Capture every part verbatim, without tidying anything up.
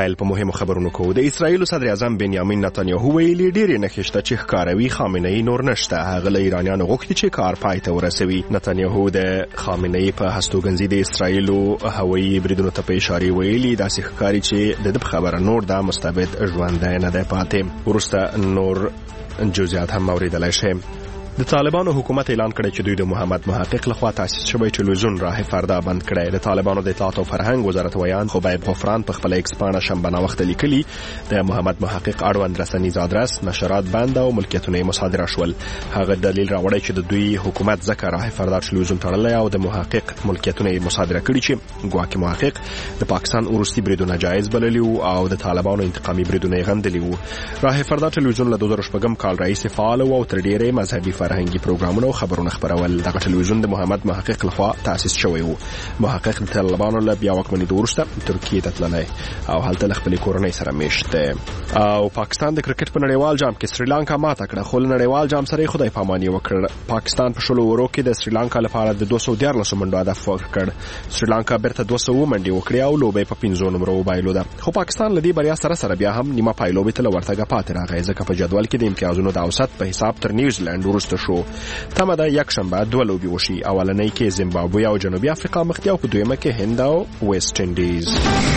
پیل په مهمو خبرونو کوو. د اسرایل صدر اعظم بنیامین نتانیاهو ویلي ډېرې نښې شته چې ښکاروي خامنه ای نور نشته. هغه له ایرانیانو غوښتي چې کار پای ته ورسوي. نتانیاهو د خامنه ای په هستوګنځي د اسرایلو هوایي بریدونو ته په اشاره ویلي داسې ښکاري چې د ده خبره نور دا مستبد ژوندی نه دی پاتې. وروسته نور جزئیات هم اوریدلی شئ. د طالبانو حکومت اعلان کړی چې دوی د محمد محقق لخوا تاسیس شوی ټلویزیون راه فردا بند کړی. د طالبانو د اطلاعات او فرهنګ وزارت ویان خبیب غفران په خپل ایکس پاڼه شنبه ناوخته لیکلي د محمد محقق اړوند رسنیز آدرس نشرات بند او ملکیتونه مصادره شول. هغه دلیل راوړی چې د دوی حکومت ځکه راه فردا ټلویزیون تړلی او د محقق ملکیتونه مصادره کړي چې ګواکې محقق د پاکستان وروستي بریدونه جایز بللي او د طالبانو انتقامي بریدونه غندلي وو. راه فردا ټلویزیون له دوه زره شپږم کال راهیسې فعال او تر ډیره مذهبي فرهنګي پروګرامونه او خبرونه خبرول. دغه ټلویزیون د محمد محقق لخوا تاسیس شوی وو. محقق د طالبانو له بیا واکمنۍ وروسته ترکیې ته تللی او هلته له خپلې کورنۍ سره میشت دی. او پاکستان د کرکټ په نړیوال جام کې سریلانکا ماته کړه، خو له نړیوال جام سره خدای پاماني وکړ. پاکستان په شلو اورو کې د سریلانکا لپاره د دوه سوه دیارلس منډو هدف ورکړ. سریلانکا بیرته دوه سوه منډې وکړې او لوبې په پنځو نمرو وبایلوده. خو پاکستان له دې بریا سره سره بیا هم نیمه پای لوبې ته له ورتګه پاتې راغی، ځکه په جدول کې د امتیازونو د اوسط په حساب تر نیوزیلند وروسته شو. تمه ده یک شنبه دوه لوبې وشي. اولنۍ کې زیمبابوې او جنوبي افریقا مخ دي او په دویمه کې هند او ویسټ انډیز.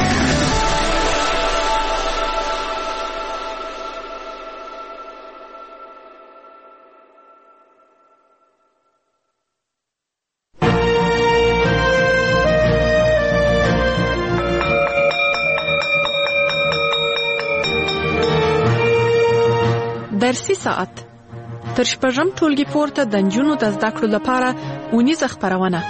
درسي ساعت تر شپږم ټولګي پورته د نجونو د زده کړو لپاره اونیزه خپرونه.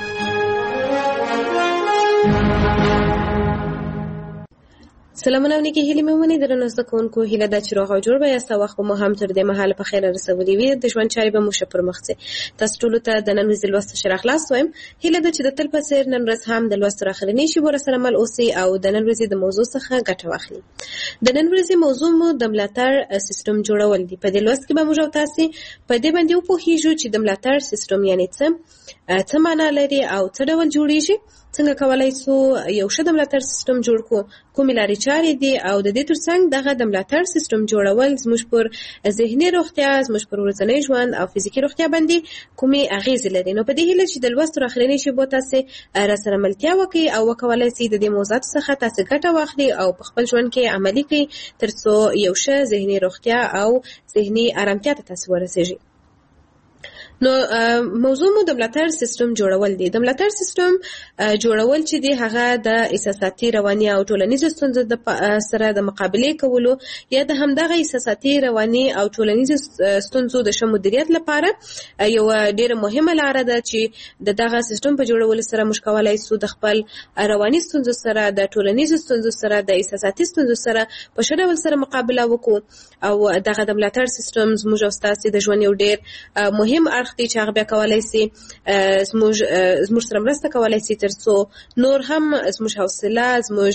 سلامونه او نیکی هیلې مې ومني درنو زده کوونکو. هیله ده چې روغ او جوړ به یاست او وخت به مو هم تر دې مهاله په خیر رسولي وي. د ژوند چارې به مو ښه پر مخ ځي. تاسو ټولو ته د نن ورځې لوست شر اخلاص وایم. هیله ده چې د تل په څېر نن ورځ هم د لوست تر اخرنۍ شېبو راسره مل اوسئ او د نن ورځې د موضوع څخه ګټه واخلئ. د نن ورځې موضوع مو د ملاتړ سیستم جوړول دي. په دې لوست کې به موږ او تاسې په دې باندې وپوهیږو چې د ملاتړ سیستم یعنې څه څه معنا لري او څه ډول جوړیږي، څنګه کولای شو یو ښه د ملاتړ سیستم جوړ کړو، کومې لارې چارې دي او د دې ترڅنګ دغه د ملاتړ سیستم جوړول زموږ پر ذهني روغتیا، زموږ پر ورځنی ژوند او فزیکي روغتیا باندې کومې اغیزې لري. نو په دې هیله چې د لوست تر اخرنۍ شېبو تاسې راسره ملتیا وکړئ او وکولای شئ د دې موضوعاتو څخه تاسې ګټه واخلئ او په خپل ژوند کې عملي کړئ تر څو یو ښه ذهني روغتیا او ذهني ارامتیا ته تاسې ورسیږئ. نو موضوع مو د ملاتړ سیستم جوړول دي. د ملاتړ سیستم جوړول چې دی هغه د احساساتي، رواني او ټولنیزو ستونزو سره د مقابلې کولو یا د همدغه احساساتي، رواني او ټولنیزو ستونزو د ښه مدیریت لپاره یو ډېره مهمه لاره ده چې د دغه سیستم په جوړولو سره موږ کولی شو د خپل رواني ستونزو سره، د ټولنیزو ستونزو سره، د احساساتي ستونزو سره په ښه ډول سره مقابله وکړو. او دغه د ملاتړ سیستم زموږ او ستاسې د ژوند یو ډېر مهم اړخ دی چې هغه بیا کولی شي زموږ زموږ سره مرسته کولی شي تر څو نور هم زموږ حوصله، زموږ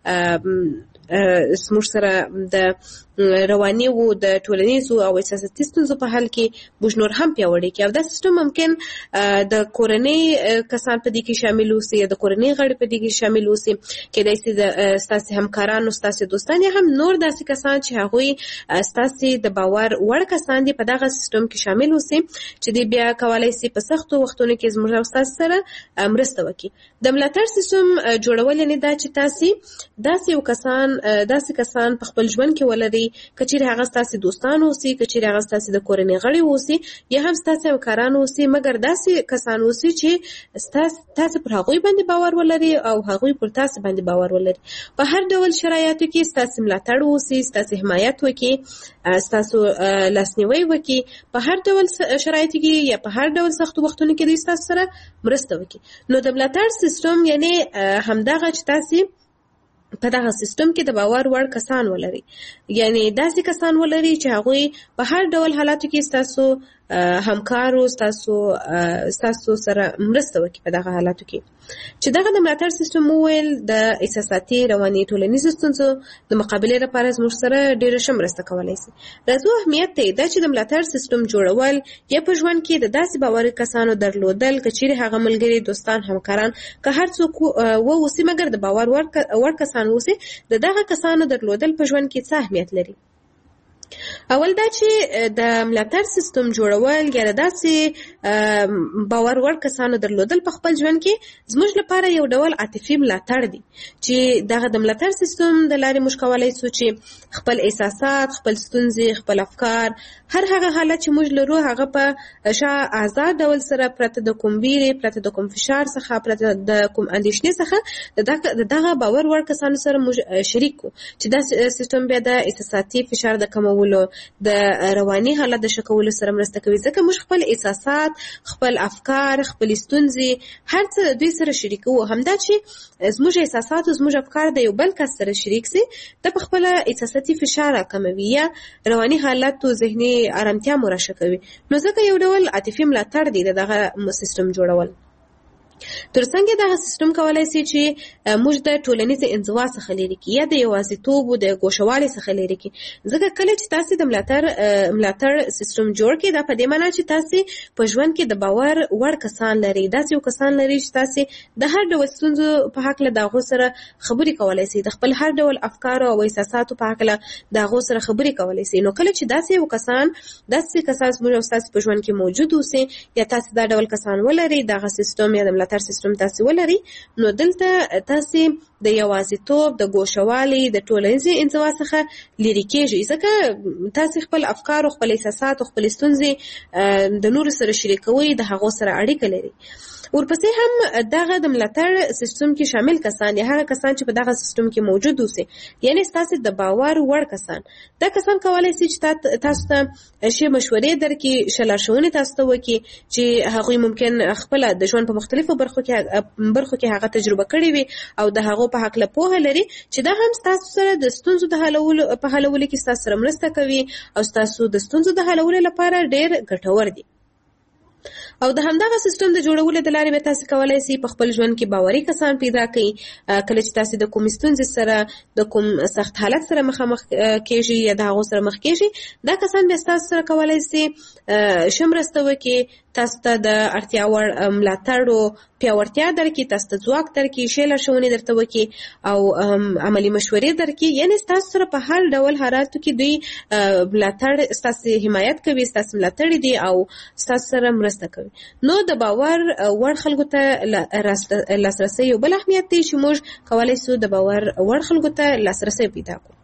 زموږ سره د رواني او د ټولنیزو او احساساتي ستونزو په حل کې موږ نور هم پیاوړي کړي. او دا سیستم ممکن د کورنۍ کسان په دې کې شامل اوسي، د کورنۍ غړي په دې کې شامل اوسي، کېدای شي د ستاسې همکارانو، ستاسې دوستان یا هم نور داسې کسان چې هغوی ستاسې د باور وړ کسان دي په دغه سیستم کې شامل اوسي چې دوی بیا کولی شي په سختو وختونو کې زموږ او ستاسې سره مرسته وکړي. د ملاتړ سیستم جوړول یعنې دا چې تاسې داسې یو کسان داسې کسان په خپل ژوند کې ولرئ، که چیرې هغه ستاسې دوستان اوسي، که چیرې هغه ستاسې د کورنۍ غړي اوسي یا هم ستاسې همکاران اوسي، مګر داسې کسان اوسي چې تاسې پر هغوی باندې باور ولرئ او هغوی پر تاسې باندې باور ولري. په هر ډول شرایطو کې ستاسې ملاتړ اوسي، ستاسې حمایت وکړي، ستاسو لاسنیوی وکړي، په هر ډول شرایطو کې یا په هر ډول سختو وختونو کې دوی ستاسو سره مرسته وکړي. نو د ملاتړ سیستم یعنې همدغه چې تاسې په دغه سیستم کې د باور وړ کسان ولري، یعنی داسې کسان ولري چې هغوی په هر ډول حالاتو کې ستاسو همکارو تاسو تاسو سره مرسته وکړي په دغه حالاتو کې. چې دغه د ملاتړ سیستم وویل د احساساتي رواني ټولنیزو ستونزو د مقابلې لپاره زموږ سره ډېره ښه مرسته کولی شي. راځو اهمیت ته دا چې د ملاتړ سیستم جوړول یا په ژوند کې د داسې باوري کسانو درلودل که چیرې هغه ملګري دوستان همکاران که هر څوک واوسي مګر د باور وړ کسان واوسي د دغه کسانو درلودل په ژوند کې څه اهمیت لري. اول دا چې د ملاتړ سیستم جوړول یا داسې باور وړ کسانو درلودل په خپل ژوند کې زموږ لپاره یو ډول عاطفي ملاتړ دی چې دغه د ملاتړ سیستم د لارې موږ کولی شو چې خپل احساسات، خپل ستونزې، خپل افکار، هر هغه حالت چې موږ لرو هغه په شا آزاد ډول سره پرته د کوم ویرې، پرته د کوم فشار څخه، پرته د کوم اندېښنې څخه د دغه باور وړ کسانو سره موږ شریک کړو چې دا سیستم بیا د احساساتي فشار د کمولو د رواني حالت د ښه کولو سره مرسته کوي. ځکه موږ خپل احساسات، خپل افکار، خپل ستونزې هر څه د دوی سره شریکوو. همدا چې زموږ احساسات او زموږ افکار د یو بل کس سره شریک سي د په خپل احساساتي فشار کموي یا رواني حالت او ذهني آرامتیا مو راښه کوي. نو ځکه یو ډول عاطفي ملاتړ دی دغه سیستم جوړول. ترڅنګ دغه سیستم کولای شي چې موږ د ټولنیز انزوا څخه لرې کړي یا د یوازیتوب او د ګوښوالي څخه لرې کړي. ځکه کله چې تاسو د ملاتړ ملاتړ سیستم جوړ کړئ دا په دې معنی چې تاسو په ژوند کې د باور وړ کسان لري، داسې یو کسان لري چې تاسو د هر ډول ستونزو په حق له دغه سره خبرې کولای شئ، د خپل هر ډول افکار او احساساتو په حق له دغه سره خبرې کولای شئ. نو کله چې داسې یو کسان داسې کسان موږ تاسو په ژوند کې موجود اوسئ یا تاسو دا ډول کسان ولرئ، دغه سیستم یا د ملاتړ سیستم تاسو ولري، نو دلته تاسو د یوازیتوب، د ګوښوالي، د ټولنیزې انزوا څخه لرې کېږئ. ځکه تاسو خپل افکار او خپل احساسات او خپل ستونزې د نورو سره شریکوئ، د هغو سره اړیکه لري. ورپسې هم دغه د ملاتړ سیستم کې شامل کسان یا هغه کسان چې په دغه سیستم کې موجود اوسي، یعنی تاسو د باور وړ کسان، دا کسان کولای شي چې تاسو ته شی مشورې درکړي، ښه لارښوونې تاسو ته وکړي چې هغوی ممکن خپل د ژوند په مختلفو برخو کې برخو کې هغه تجربه کړې وي او د هغو په حق له پوهه لري چې دا هم تاسو سره د ستونزو د حلولو په حلولو کې تاسو سره مرسته کوي او تاسو د ستونزو د حلولو لپاره ډېر ګټور دي. او د همدغه سیستم د جوړولو د لارې به تاسو کولای شئ په خپل ژوند کې باوري کسان پیدا کړئ. کله چې تاسو د کوم ستونزې سره، د کوم سخت حالت سره مخامخ کېږئ یا د هغو سره مخ کېږئ، دا کسان بیا تاسو سره کولای شي ښه مرسته وکړي، تاسو ته د اړتیا وړ ملاتړ او پیاوړتیا درکړي، تاسو ته ځواک درکړي، ښې لارښوونې درته وکړي او عملي مشورې درکړي. یعنې ستاسو سره په هر ډول حالاتو کې دوی ملاتړ، ستاسو حمایت کوي، ستاسو ملاتړ دي او ستاسو سره مرسته کوي. نو د باور وړ خلکو ته لاسرسی یو بل اهمیت دی چې موږ کولی شو د باور وړ خلکو ته لاسرسی پیدا کړو.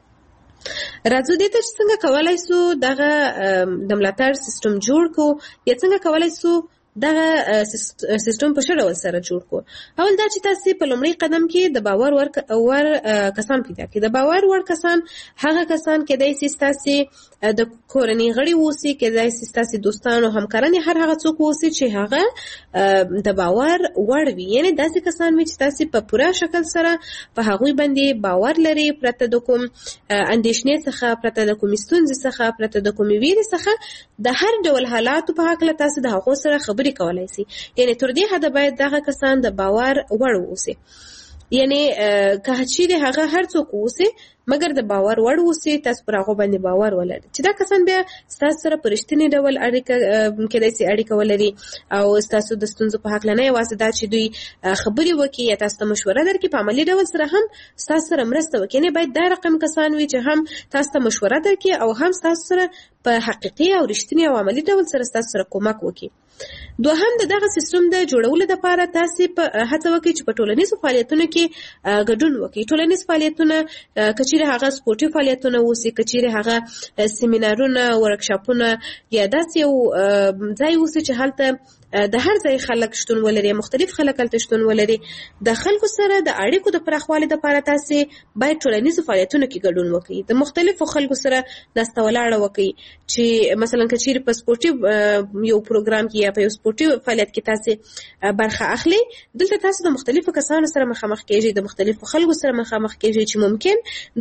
راځو دې ته چې څنګه کولی شو دغه د ملاتړ سیستم جوړ کړو یا څنګه کولی شو دغه سیستم په ښه ډول سره جوړ کړو. اول دا چې تاسو په لومړي قدم کې د باور وړ کسان پیدا کړئ. د باور وړ کسان هغه کسان کېدای شي ستاسو د کورنۍ غړي اوسي، کېدای شي ستاسو دوستان او همکاران، هر هغه څوک اوسي چې هغه د باور وړ وي، یعنی داسې کسان وي چې تاسو په پوره شکل سره په هغوی باندې باور لري، پرته د کوم اندېښنې څخه، پرته د کوم ستونزې څخه، پرته د کوم ویرې څخه د هر ډول حالاتو په حق له تاسو د هغو سره خبرې کولای شي. یعنی تر دې حده باید دغه کسان د باور وړ اوسي. یعنی که چیرې هغه هر څوک اوسي مګر د باور وړ اوسي، تاسو پر هغه باندې باور ولرئ چې دا کسان بیا ستاسو سره په رښتینې ډول اړیکه کېدای شي اړیکه ولري او ستاسو د ستونزو په هکله نه یوازې دا چې دوی خبرې وکړي یا تاسو ته مشوره درکړي، په عملي ډول سره هم ستاسو سره مرسته وکړي. یعنې باید دا رقم کسان وي چې هم تاسو ته مشوره درکړي او هم ستاسو سره په حقیقي او رښتینې او عملي ډول سره ستاسو سره کومک وکړي. دوهم د دغه سیستم د جوړولو لپاره تاسو په هڅه وکړئ چې په ټولنیزو فعالیتونو کې ګډون وکړئ. ټولنیز فعالیتونه کچېرې هغه سپورټي فعالیتونه اوسي، کچېرې هغه سیمینارونه، ورکشاپونه یا داسې یو ځای اوسي چې هلته د هر ځای خلک شتون ولري، مختلف خلک هلته شتون ولري. د خلکو سره د اړیکو د پراخوالي لپاره تاسو باید ټولنیزو فعالیتونو کې ګډون وکړئ، د مختلفو خلکو سره ناسته ولاړه وکړئ. چې مثلا کچېرې په سپورټي یو پروګرام کې یا په یو سپورټي فعالیت کې تاسو برخه اخلي، دلته تاسو د مختلفو کسانو سره مخامخ کېږئ، د مختلفو خلکو سره مخامخ کېږئ چې ممکن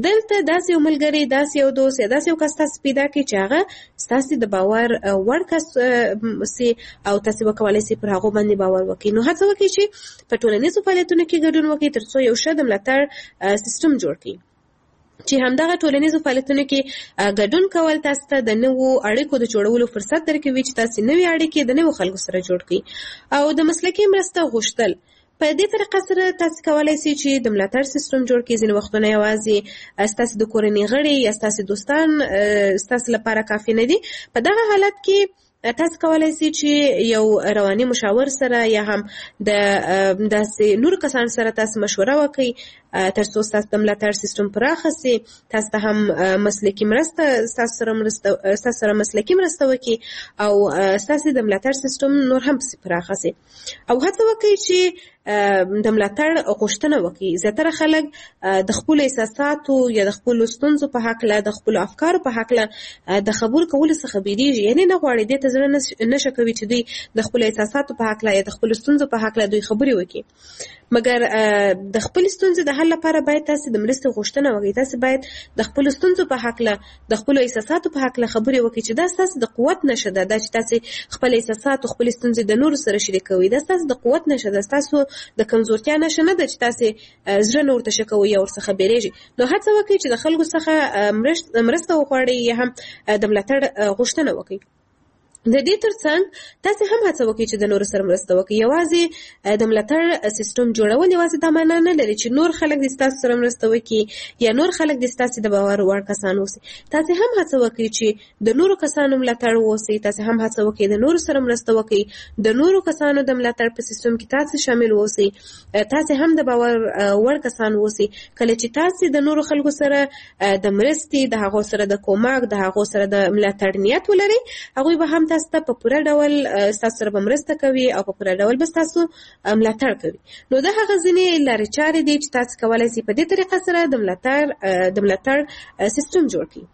دلته داسې یو ملګری، داسې یو دوست یا داسې یو کس تاسو پیدا کړئ چې هغه ستاسو د باور وړ کس سي او تاسو وکولای شئ پر هغه باندې باور وکړئ. نو هڅه وکړئ چې په ټولنیزو فعالیتونو کې ګډون وکړئ ترڅو یو ښه د ملاتړ سیستم جوړ کړئ چې همدغه ټولنیزو فعالیتونو کې ګډون کول تاسو ته د نوو اړیکو د جوړولو فرصت درکوي چې تاسو نوې اړیکې د نوو خلکو سره جوړ کړئ. او د مسلکي مرسته غوښتل په دې طریقه سره تاسو کولای شئ چې د ملاتړ سیستم جوړ کړئ. ځینې وختونه یوازې ستاسو د کورنۍ غړي یا ستاسو دوستان ستاسو لپاره کافي نه دي. په دغه حالت کې تاسو کولای شئ چې یو رواني مشاور سره یا هم د داسې نور کسان سره تاسو مشوره وکړئ ترڅو ستاسو د ملاتړ سیستم پراخه شي. تاسو ته هم مسلکي مرسته ستاسو سره مرسته ستاسو سره مسلکي مرسته وکړي او ستاسو د ملاتړ سیستم نور هم پراخه شي. او هڅه وکړئ چې د ملاتړ غوښتنه وکړي. زیاتره خلک د خپل احساساتو یا د خپل ستونزو په حقله، د خپل افکارو په حقله د خبرو کولو څخه بیریږي، یعنی نه غواړي دې ته زړه نشه کوي چې دوی د خپل احساساتو په حقله یا د خپل ستونزو په حقله دوی خبرې وکړي. مګر د خپل ستونزې د حل لپاره باید تاسو د مرستې غوښتنه وکړئ. تاسو باید د خپل ستونزو په حقله، د خپل احساساتو په حقله خبرې وکړئ چې دا تاسو د قوت نشه ده. دا چې تاسو خپل احساسات او خپل ستونزې د نورو سره شریکوي، دا تاسو د قوت نشه ده، تاسو د کمزورتیا نشه نه ده چې تاسو زړه نور ته شکوي یا ورڅخه بیریږي. نو هڅه وکړئ چې د خلکو څخه مرسته وغواړئ یا هم د ملاتړ غوښتنه وکړئ. د دې ترڅنګ تاسو هم هڅه وکړئ چې د نورو سره مرسته وکړئ. یوازې د ملاتړ سیستم جوړول یوازې دا معنا نه لري چې نور خلک د تاسو سره مرسته وکړي یا نور خلک د تاسو د باور وړ کسان اوسي. تاسو هم هڅه وکړئ چې د نورو کسانو ملاتړ ووسئ. تاسو هم هڅه وکړئ د نورو سره مرسته وکړئ. د نورو کسانو د ملاتړ په سیستم کې تاسو شامل اوسئ. تاسو هم د باور وړ کسان اوسئ. کله چې تاسو د نورو خلکو سره د مرستې، د هغو سره د کومک، د هغو سره د ملاتړ نیت ولرئ، هغوی به هم تاسو ته په پوره ډول تاسو سره مرسته کوي او په پوره ډول به تاسو ملاتړ کوي. نو دا هغه ځینې لارې چارې دي چې تاسو کولای شئ په دې طریقه سره د ملاتړ د ملاتړ سیستم جوړ کړئ.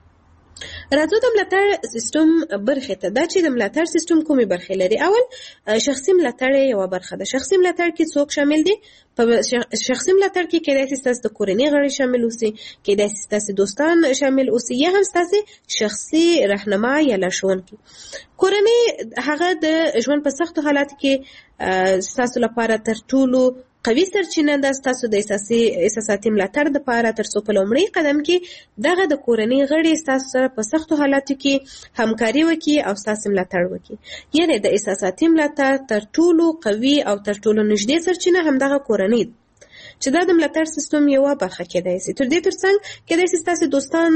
راځو د ملاتړ سیستم برخې ته. دا چې د ملاتړ سیستم کومې برخې لري. اول شخصي ملاتړ یوه برخه ده. شخصي ملاتړ کې څوک شامل دي؟ په شخصي ملاتړ کې کېدای شي ستاسو د کورنۍ غړي شامل اوسي، کېدای شي ستاسو دوستان شامل اوسي، یا هم ستاسو شخصي رهنما یا لارښوونکي. کورنۍ هغه د ژوند په سختو حالاتو کې ستاسو لپاره تر ټولو قوي سرچینه ده ستاسو د احساسي احساساتي ملاتړ دپاره، ترڅو په لومړي قدم کې دغه د کورنۍ غړي ستاسو سره په سختو حالاتو کې همکاري وکړي او ستاسو ملاتړ وکړي. یعنې د احساساتي ملاتړ تر ټولو قوي او تر ټولو نږدې سرچینه همدغه کورنۍ ده چې دا د ملاتړ سیستم یوه برخه کېدای شي. تر دې ترڅنګ کېدای شي ستاسو دوستان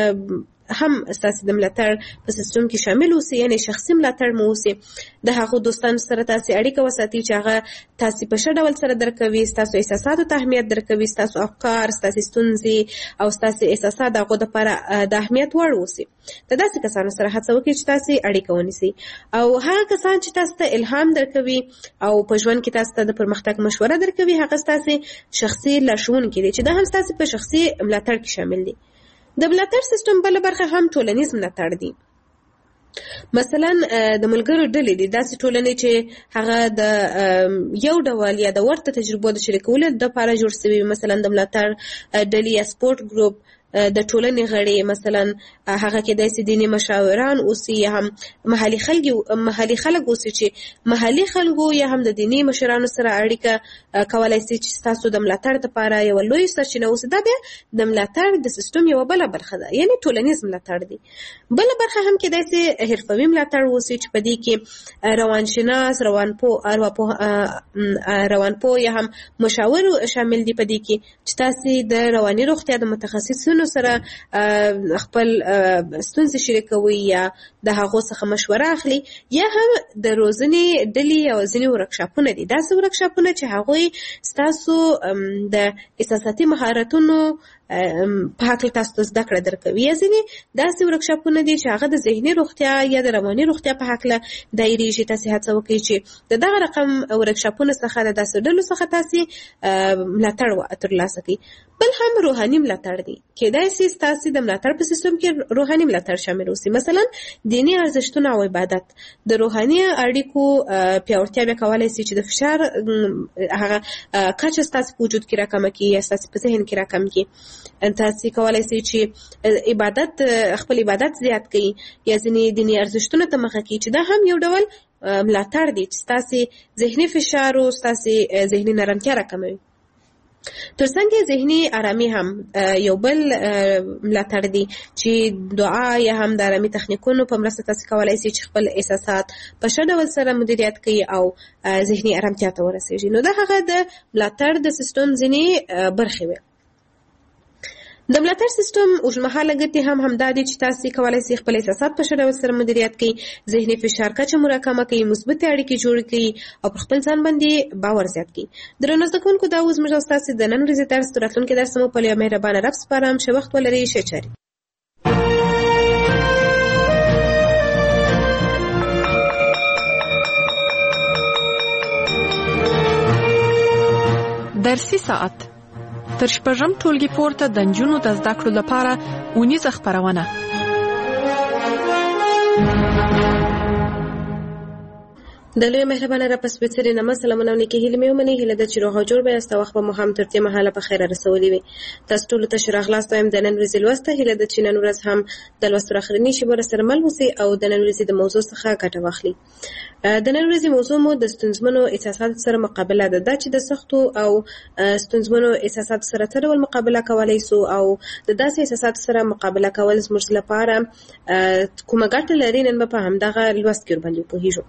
هم ستاسو د ملاتړ په سیستم کې شامل اوسي، یعنی شخصي ملاتړ مو اوسي. د هغو دوستانو سره تاسو اړیکه وساتئ چې هغه تاسو په ښه ډول سره درک کوي، ستاسو احساساتو ته اهمیت درکوي، ستاسو افکار، ستاسو ستونزې او ستاسو احساسات د هغو دپاره د اهمیت وړ اوسي. د داسې کسانو سره هڅه وکړئ چې تاسو اړیکه ونیسئ. او هغه کسان چې تاسو ته الهام درکوي او په ژوند کې تاسو ته د پرمختګ مشوره درکوي، هغه ستاسو شخصي لارښوونکي دي چې دا هم ستاسو په شخصي ملاتړ کې شامل دي. د ملاتړ سیستم بله برخه هم ټولنیز ملاتړ دی. مثلا د ملګرو ډلې دي، داسې ټولنې چې هغه د یو ډول یا د ورته تجربو د شریکولو دپاره جوړ شوي. مثلا د ملاتړ ډلې یا سپورټ ګروپ د ټولنې غړي، مثلا هغه کېدای شي دیني مشاوران اوسي یا هم محلي خلک محلي خلک اوسي چې محلي خلکو یا هم د دیني مشرانو سره اړیکه کولای شي چې ستاسو د ملاتړ لپاره یوه لوی سرچینه اوسي. دا بیا د ملاتړ د سیستم یوه بله برخه ده، یعنې ټولنیز ملاتړ دی. بله برخه هم کېدای شي حرفوي ملاتړ اوسي چې په دې کې روانشناس، روانپوه روانپوه یا هم مشاور شامل دي په دې کې چې تاسو د رواني روغتیا د متخصصینو سره خپل ستونزې شریکوي یا د هغو څخه مشوره اخلي. یا هم د روزنې ډلې او ځینې ورکشاپونه دي، داسې ورکشاپونه چې هغوی ستاسو د احساساتي مهارتونو په هکله تاسو ته زده کړه درکوي. یا ځینې داسې ورکشاپونه دي چې هغه د ذهني روغتیا یا د رواني روغتیا په هکله دایریږي. تاسو هڅه وکړئ چې د دغه رقم ورکشاپونو څخه د داسې ډلو څخه تاسو ملاتړ ترلاسه کړئ. بل هم روحاني ملاتړ دی. کېدای شي ستاسو د ملاتړ په سیستم کې روحاني ملاتړ شامل اوسي، مثلا دیني ارزښتونه او عبادت. د روحاني اړیکو پیاوړتیا بیا کولی شي چې د فشار هغه کچه ستاسو په وجود کې راکمه کړي یا ستاسو په ذهن کې راکم کړي. تاسو کولای شئ چې عبادت خپل عبادت زیات کړئ یا ځینې دیني ارزښتونه ته مخه کړئ چې دا هم یو ډول ملاتړ دی چې تاسو ذهني فشار او تاسو ذهني نرمتیا راکموي. ترڅنګ ذهني آرامي هم یو بل ملاتړ دی چې دعا یا هم د آرامي تخنیکونو په مرسته تاسو کولای شئ چې خپل احساسات په ښه ډول سره مدیریت کړئ او ذهني آرامتیا ته ورسیږئ. نو دا هغه د ملاتړ د سیستم ځینې برخې وي. د ملاتړ سیستم اوږدمهاله ګټې هم همدا دي چې تاسو کولای شئ خپل احساسات په ښه ډول سره مدیریت کړئ، ذهني فشار کچه مو راکمه کړئ، مثبتې اړیکې جوړې کړئ او پر خپل ځان باندې باور زیات کړئ. درنو زده کوونکو، دا اوس موږ ستاسو د نن ورځې درس تر راتلونکي درس مو په یو مهربانه رب سپارم. ښه وخت ولرئ. ښه چارې. درسي ساعت تر شپږم ټولګي پورته د نجونو د زده کړو لپاره اونیزه خپرونه. د لوی مهربانه رب سپېڅلې نامه سلامونه او نیکې هیلې مې ومنئ. هیله ده چې روغ او جوړ به یاست او وخت به مو هم تر دې مهاله په خیره رسولي وي. تاسو ټولو ته ښه راغلاست وایم د نن ورځې لوست ته. هیله ده چې نن ورځ هم د لوست تر اخرنۍ شېبو راسره مل اوسئ او د نن ورځې د موضوع څخه ګټه واخلئ. د نن ورځې موضوع مو د ستونزمنو احساساتو سره مقابله ده. دا چې د سختو او ستونزمنو احساساتو سره څه ډول مقابله کولی سو او د داسې احساساتو سره مقابله کول زموږ لپاره کومه ګټه لري، نن به په همدغه لوست کې ورباندې وپوهېږو.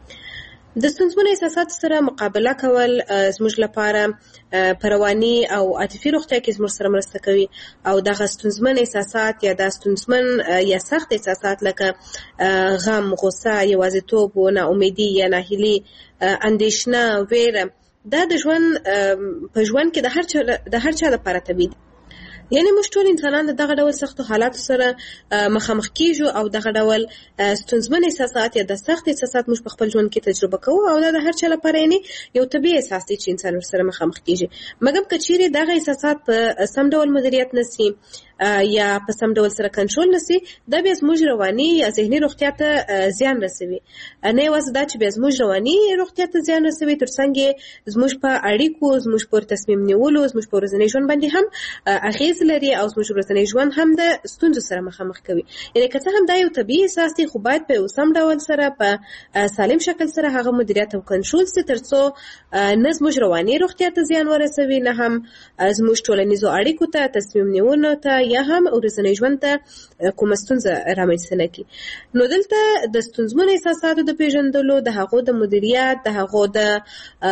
د ستونزمنو احساساتو سره مقابله کول زموږ لپاره په رواني او عاطفي روغتیا کې زموږ سره مرسته کوي او دغه ستونزمن احساسات یا د ستونزمن یا سخت احساسات لکه غم، غوسه، یوازیتوب و ناامیدي یا ناهیلي، اندېښنه، ویره، دا د ژوند په ژوند کې د هر چا د هر چا لپاره طبیعي دي. یعنی موږ ټول انسانان د دغه ډول سختو حالاتو سره مخامخ کیږو او دغه ډول ستونزمن احساسات یا د سخت احساسات موږ په خپل ژوند کې تجربه کوو او دا د هر چا لپاره یعنی یو طبیعي احساس دی چې انسان ورسره مخامخ کیږي. مګر که چیرې دغه احساسات په سم ډول مدیریت نشي یا په سم ډول سره کنټرول نشي، دا بیا زموږ رواني یا ذهني روغتیا ته زیان رسوي. نه یوازې دا چې بیا زموږ رواني روغتیا ته زیان رسوي، ترڅنګ زموږ په اړیکو، زموږ په تصمیم نیولو، زموږ په ورځني ژوند باندې هم اغیز لري او زموږ ورځنی ژوند هم د ستونزو سره مخامخ کوي. یعنی که څه هم دا یو طبیعي احساس دی، خو باید په یو سم ډول سره په سالم شکل سره هغه مدیریت او کنټرول سي، ترڅو نه زموږ رواني روغتیا ته زیان ورسوي، نه هم زموږ ټولنیزو اړیکو ته، تصمیم نیونو ته یا هم ورځنی ژوند ته کومه ستونزه رامنځته نه کړي. نو دلته د ستونزمنو احساساتو د پیژندلو، د هغو د مدیریت، د هغو د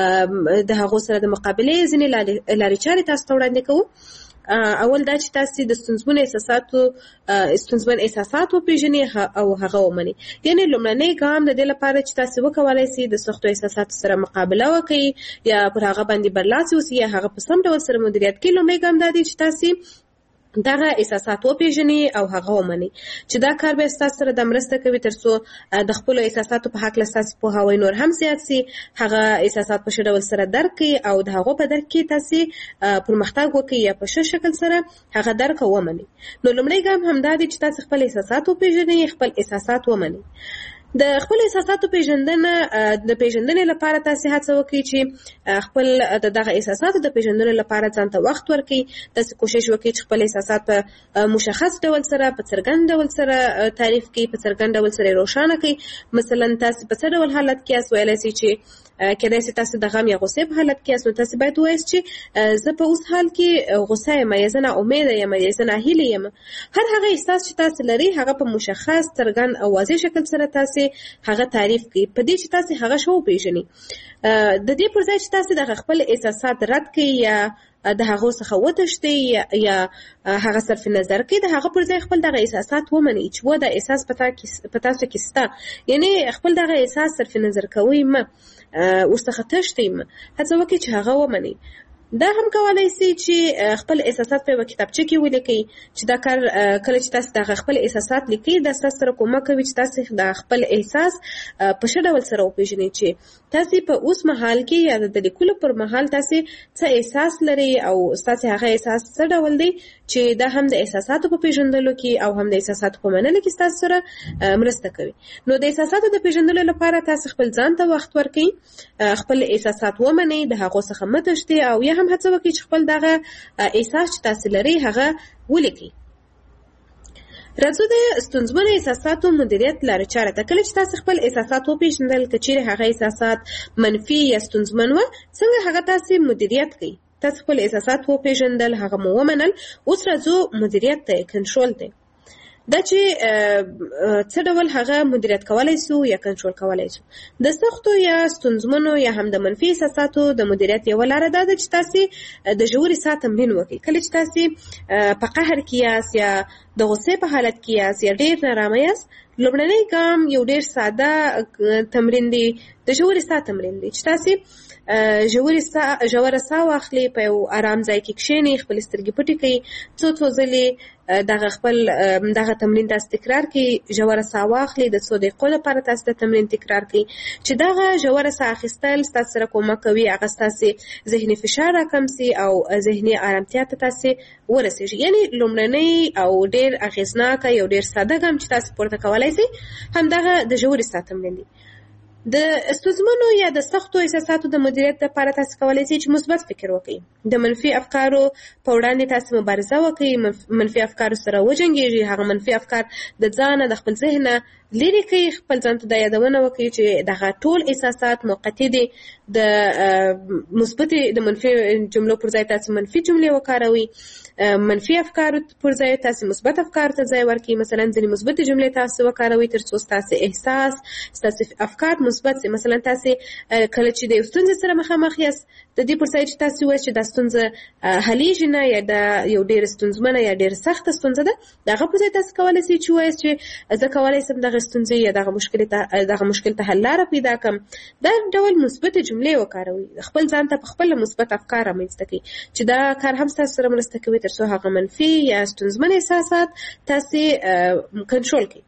د هغو سره د مقابلې ځینې لارې چارې تاسو ته وړاندې کوو. اول دا چې تاسو د ستونزمنو احساساتو ستونزمن احساسات وپېژنئ او هغه ومنئ. یعنې لومړنی ګام د دې لپاره چې تاسو وکولای شئ د سختو احساساتو سره مقابله وکړئ یا پر هغه باندې برلاسي اوسئ یا هغه په سم ډول سره مدیریت کړئ، لومړی ګام دا دی چې تاسو دغه احساسات وپېژنئ او هغه ومنئ. چې دا کار به ستاسو سره د مرسته کوي ترڅو د خپلو احساساتو په هکله ستاسو پوهاوی نور هم زیات سي، هغه احساسات په ښه ډول سره درک کړئ او د هغو په درک کې تاسو پرمختګ وکړئ یا په ښه شکل سره هغه درک او ومنئ. نو لومړی ګام همدا دی چې تاسو خپل احساسات وپېژنئ، خپل احساسات ومنئ. د خپل احساساتو پیژندنه د پیژندنې لپاره تاسو هڅه وکړئ چې خپل دغه احساساتو د پیژندنې لپاره ځان ته وخت ورکړئ. تاسو کوشش وکړئ چې خپل احساسات په مشخص ډول سره، په څرګند ډول سره تعریف کړئ، په څرګند ډول سره روښانه کړئ. مثلا تاسو په څه ډول حالت کې یاست، ویلی شئ چې کېدای شي تاسو د غم یا غوسې په حالت کې یاست، نو تاسو باید ووایاست چې زه په اوس حال کې غوسه یم یا زه ناامیده یم یا زه ناهیلې یم. هر هغه احساس چې تاسو لرئ هغه په مشخص، څرګند او واضح شکل سره تاسو هغه تعریف کړئ، په دې چې تاسو هغه شو وپېژنئ. د دې پر ځای چې تاسو د خپل احساسات رد کړئ یا د هغو څخه وتښتئ یا هغه صرف نظر کړئ، د هغه پر ځای خپل دغه احساسات ومنئ چې و دا احساس په تاسو کې شته. یعنې خپل دغه احساس صرف نظر کوئ مه، ورڅخه تښتئ مه، هڅه وکړئ چې هغه ومنئ. دا هم کولای شي چې خپل احساسات په کتابچه کې ولیکئ. چې دا کار کله چې تاسو د خپل احساسات لیکئ، دا تاسو سره کومک کوي چې تاسو د خپل احساس په ښه ډول سره وپېژنئ چې تاسو په اوس مهال کې یا د لیکلو پر مهال تاسو څه احساس لرئ او تاسو هغه احساس څه ډول دی، چې دا هم د احساساتو په پیژندلو کې او هم د احساساتو په منلو کې تاسو سره مرسته کوي. نو د احساساتو د پیژندلو لپاره تاسو خپل ځان ته وخت ورکړئ، خپل احساسات ومنئ، د هغو څخه مه تښتئ او یا هم هڅه وکړئ چې خپل دغه احساس چې تاسو لري هغه ولیکئ. راځو د ستونزمنو احساساتو مدیریت لاره چاره ته. کله چې تاسو خپل احساسات وپېژندل، که چیرې هغه احساسات منفي یا ستونزمن وه، څنګه هغه تاسو مدیریت کړئ؟ تاسو خپل احساسات وپېژندل، هغه مو ومنل، اوس راځو مدیریت ته، کنټرول ته. دا چې څه ډول هغه مدیریت کولای سو یا کنټرول کولای سو. د سختو یا ستونزمنو یا هم د منفي احساساتو د مدیریت یوه لاره دا ده چې تاسو د ژورې ساه تمرین وکړئ. کله چې تاسو په قهر کې یاست یا د غصې په حالت کې یاست یا ډېر نارامه یاست، لومړنی ګام یو ډېر ساده تمرین دی، د ژورې ساه تمرین دی چې تاسو ژورې ساه ژوره ساه واخلئ، په یو ارام ځای کې کښېنئ، خپلې سترګې پټې کړئ، څو څو ځلې دغه خپل دغه تمرین تاسو تکرار کړئ. ژوره ساه واخلئ، د څو دقیقو لپاره تاسو د تمرین تکرار کړئ چې دغه ژوره ساه اخیستل ستاسو سره کومک کوي هغه ستاسو ذهني فشار راکم سي او ذهني ارامتیا ته تاسو ورسېږي. یعنې لومړنی او ډېر اغېزناکه یو ډېر ساده ګام چې تاسو پورته کولی سئ همدغه د ژورې ساه تمرین دی. د ستونزمنو یا د سختو احساساتو د مدیریت لپاره تاسو کولی شئ چې مثبت فکر وکړئ. د منفي افکارو په وړاندې تاسو مبارزه وکړئ، منفي افکارو سره وجنګېږئ، هغه منفي افکار د ځانه د خپل ذهنه لرې کړئ. خپل ځان ته دا یادونه وکړئ چې دغه ټول احساسات موقتي دي. د مثبتې د منفي جملو پر ځای تاسو منفي جملې وکاروئ، منفي افکارو پر ځای تاسو مثبت افکار ته ځای ورکړئ. مثلا ځینې مثبتې جملې تاسو وکاروئ تر څو ستاسو احساس ستاسو افکار مثبت سي. مثلا تاسو کله چې د یو ستونزې سره مخامخ یاست، د دې پر ځای چې تاسو وایئ چې دا ستونزه حلیږي نه یا دا یو ډېره ستونزمنه یا ډېره سخته ستونزه ده، د هغه پر ځای تاسو کولی شئ چې ووایئ چې زه کولی شم دغه ستونزې یا دغه مشکل ته دغه مشکل ته حل لاره پیدا کړم. دا ډول مثبتې جملې وکاروئ. خپل ځان ته په خپله مثبت افکار رامنځته کړئ چې دا کار هم ستاسو سره مرسته کوي تر څو هغه منفي یا ستونزمن احساسات تاسو کنټرول کړئ.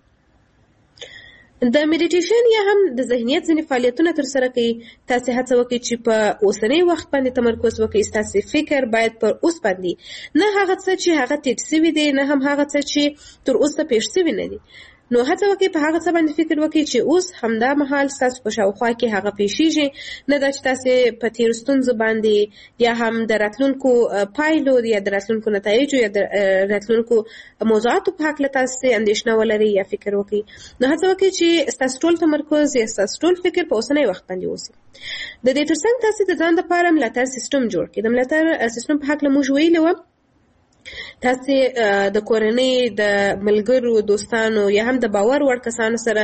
د میډیټیشن یا هم د ذهنیت ځینې فعالیتونه ترسره کوي. تاسو هڅه وکړئ چې په اوسنی وخت باندې تمرکز وکړئ. ستاسو فکر باید پر اوس باندې، نه هغه څه چې هغه تېر سوي دی، نه هم هغه څه چې تر اوسه پېښ سوي نه دي. نو هڅه وکړئ په هغه څه باندې فکر وکړئ چې اوس همدا مهال ستاسو په شاوخوا کې هغه پېښېږي، نه دا چې تاسو په تېرو ستونزو باندې یا هم د راتلونکو پایلو یا د راتلونکو نتایجو یا د راتلونکو موضوعاتو په هکله تاسو اندېښنه ولرئ یا فکر وکړئ. نو هڅه وکړئ چې ستاسو ټول تمرکز یا ستاسو ټول فکر په اوسنی وخت باندې اوسي. د دې ترڅنګ تاسو د ځان لپاره ملاتړ سیستم جوړ کړئ. د ملاتړ سیستم په هکله موږ ویلي وو، تاسو د کورنۍ، د ملګرو، دوستانو یا هم د باور وړ کسانو سره